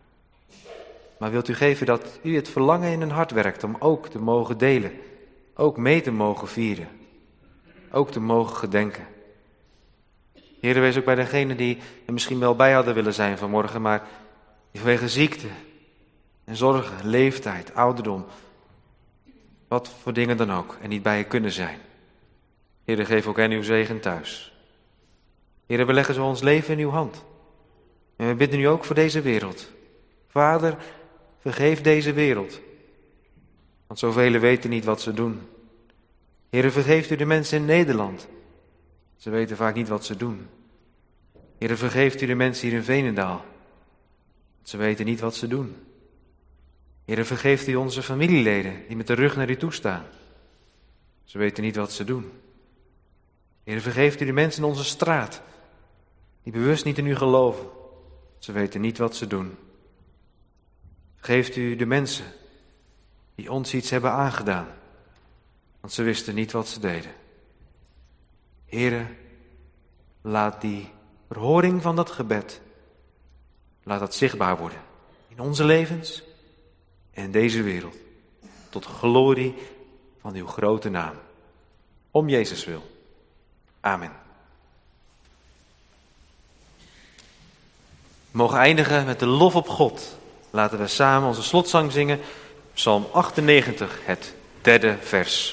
Speaker 2: Maar wilt u geven dat u het verlangen in hun hart werkt om ook te mogen delen, ook mee te mogen vieren, ook te mogen gedenken. Heere, wees ook bij degenen die er misschien wel bij hadden willen zijn vanmorgen, maar die vanwege ziekte en zorgen, leeftijd, ouderdom, wat voor dingen dan ook, en niet bij je kunnen zijn. Heere, geef ook hen uw zegen thuis. Heere, we leggen zo ons leven in uw hand. En we bidden u ook voor deze wereld. Vader, vergeef deze wereld. Want zoveel weten niet wat ze doen. Heere, vergeeft u de mensen in Nederland. Ze weten vaak niet wat ze doen. Heere, vergeeft u de mensen hier in Veenendaal. Ze weten niet wat ze doen. Heere, vergeeft u onze familieleden die met de rug naar u toe staan. Ze weten niet wat ze doen. Heere, vergeeft u de mensen in onze straat die bewust niet in u geloven. Ze weten niet wat ze doen. Vergeeft u de mensen die ons iets hebben aangedaan, want ze wisten niet wat ze deden. Heere, laat die verhoring van dat gebed, laat dat zichtbaar worden in onze levens en in deze wereld, tot glorie van uw grote naam. Om Jezus wil. Amen. We mogen eindigen met de lof op God. Laten we samen onze slotzang zingen, Psalm achtennegentig, het derde vers.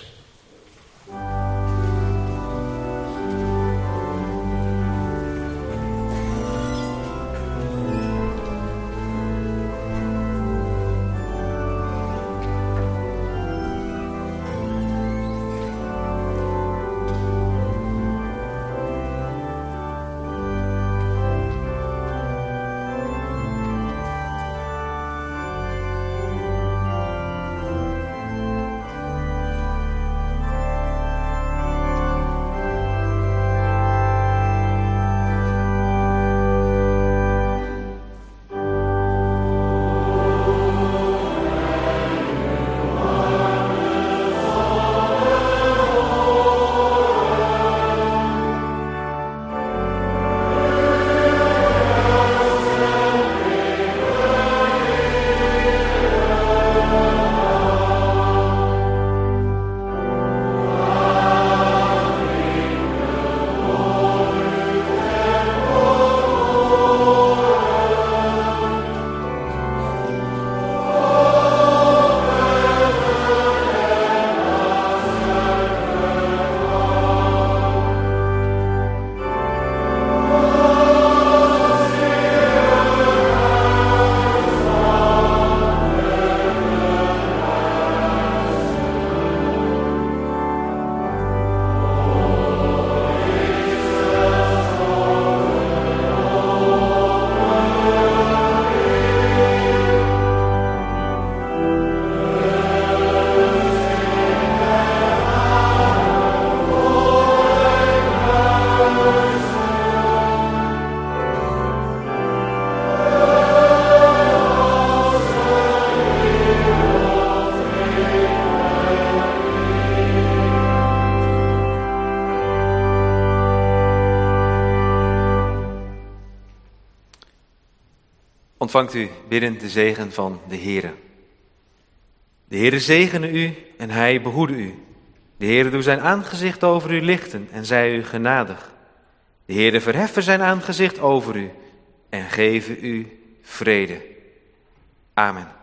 Speaker 2: ontvangt u biddend de zegen van de Heere. De Heere zegene u en hij behoede u. De Heere doe zijn aangezicht over u lichten en zij u genadig. De Heere verheffen zijn aangezicht over u en geven u vrede. Amen.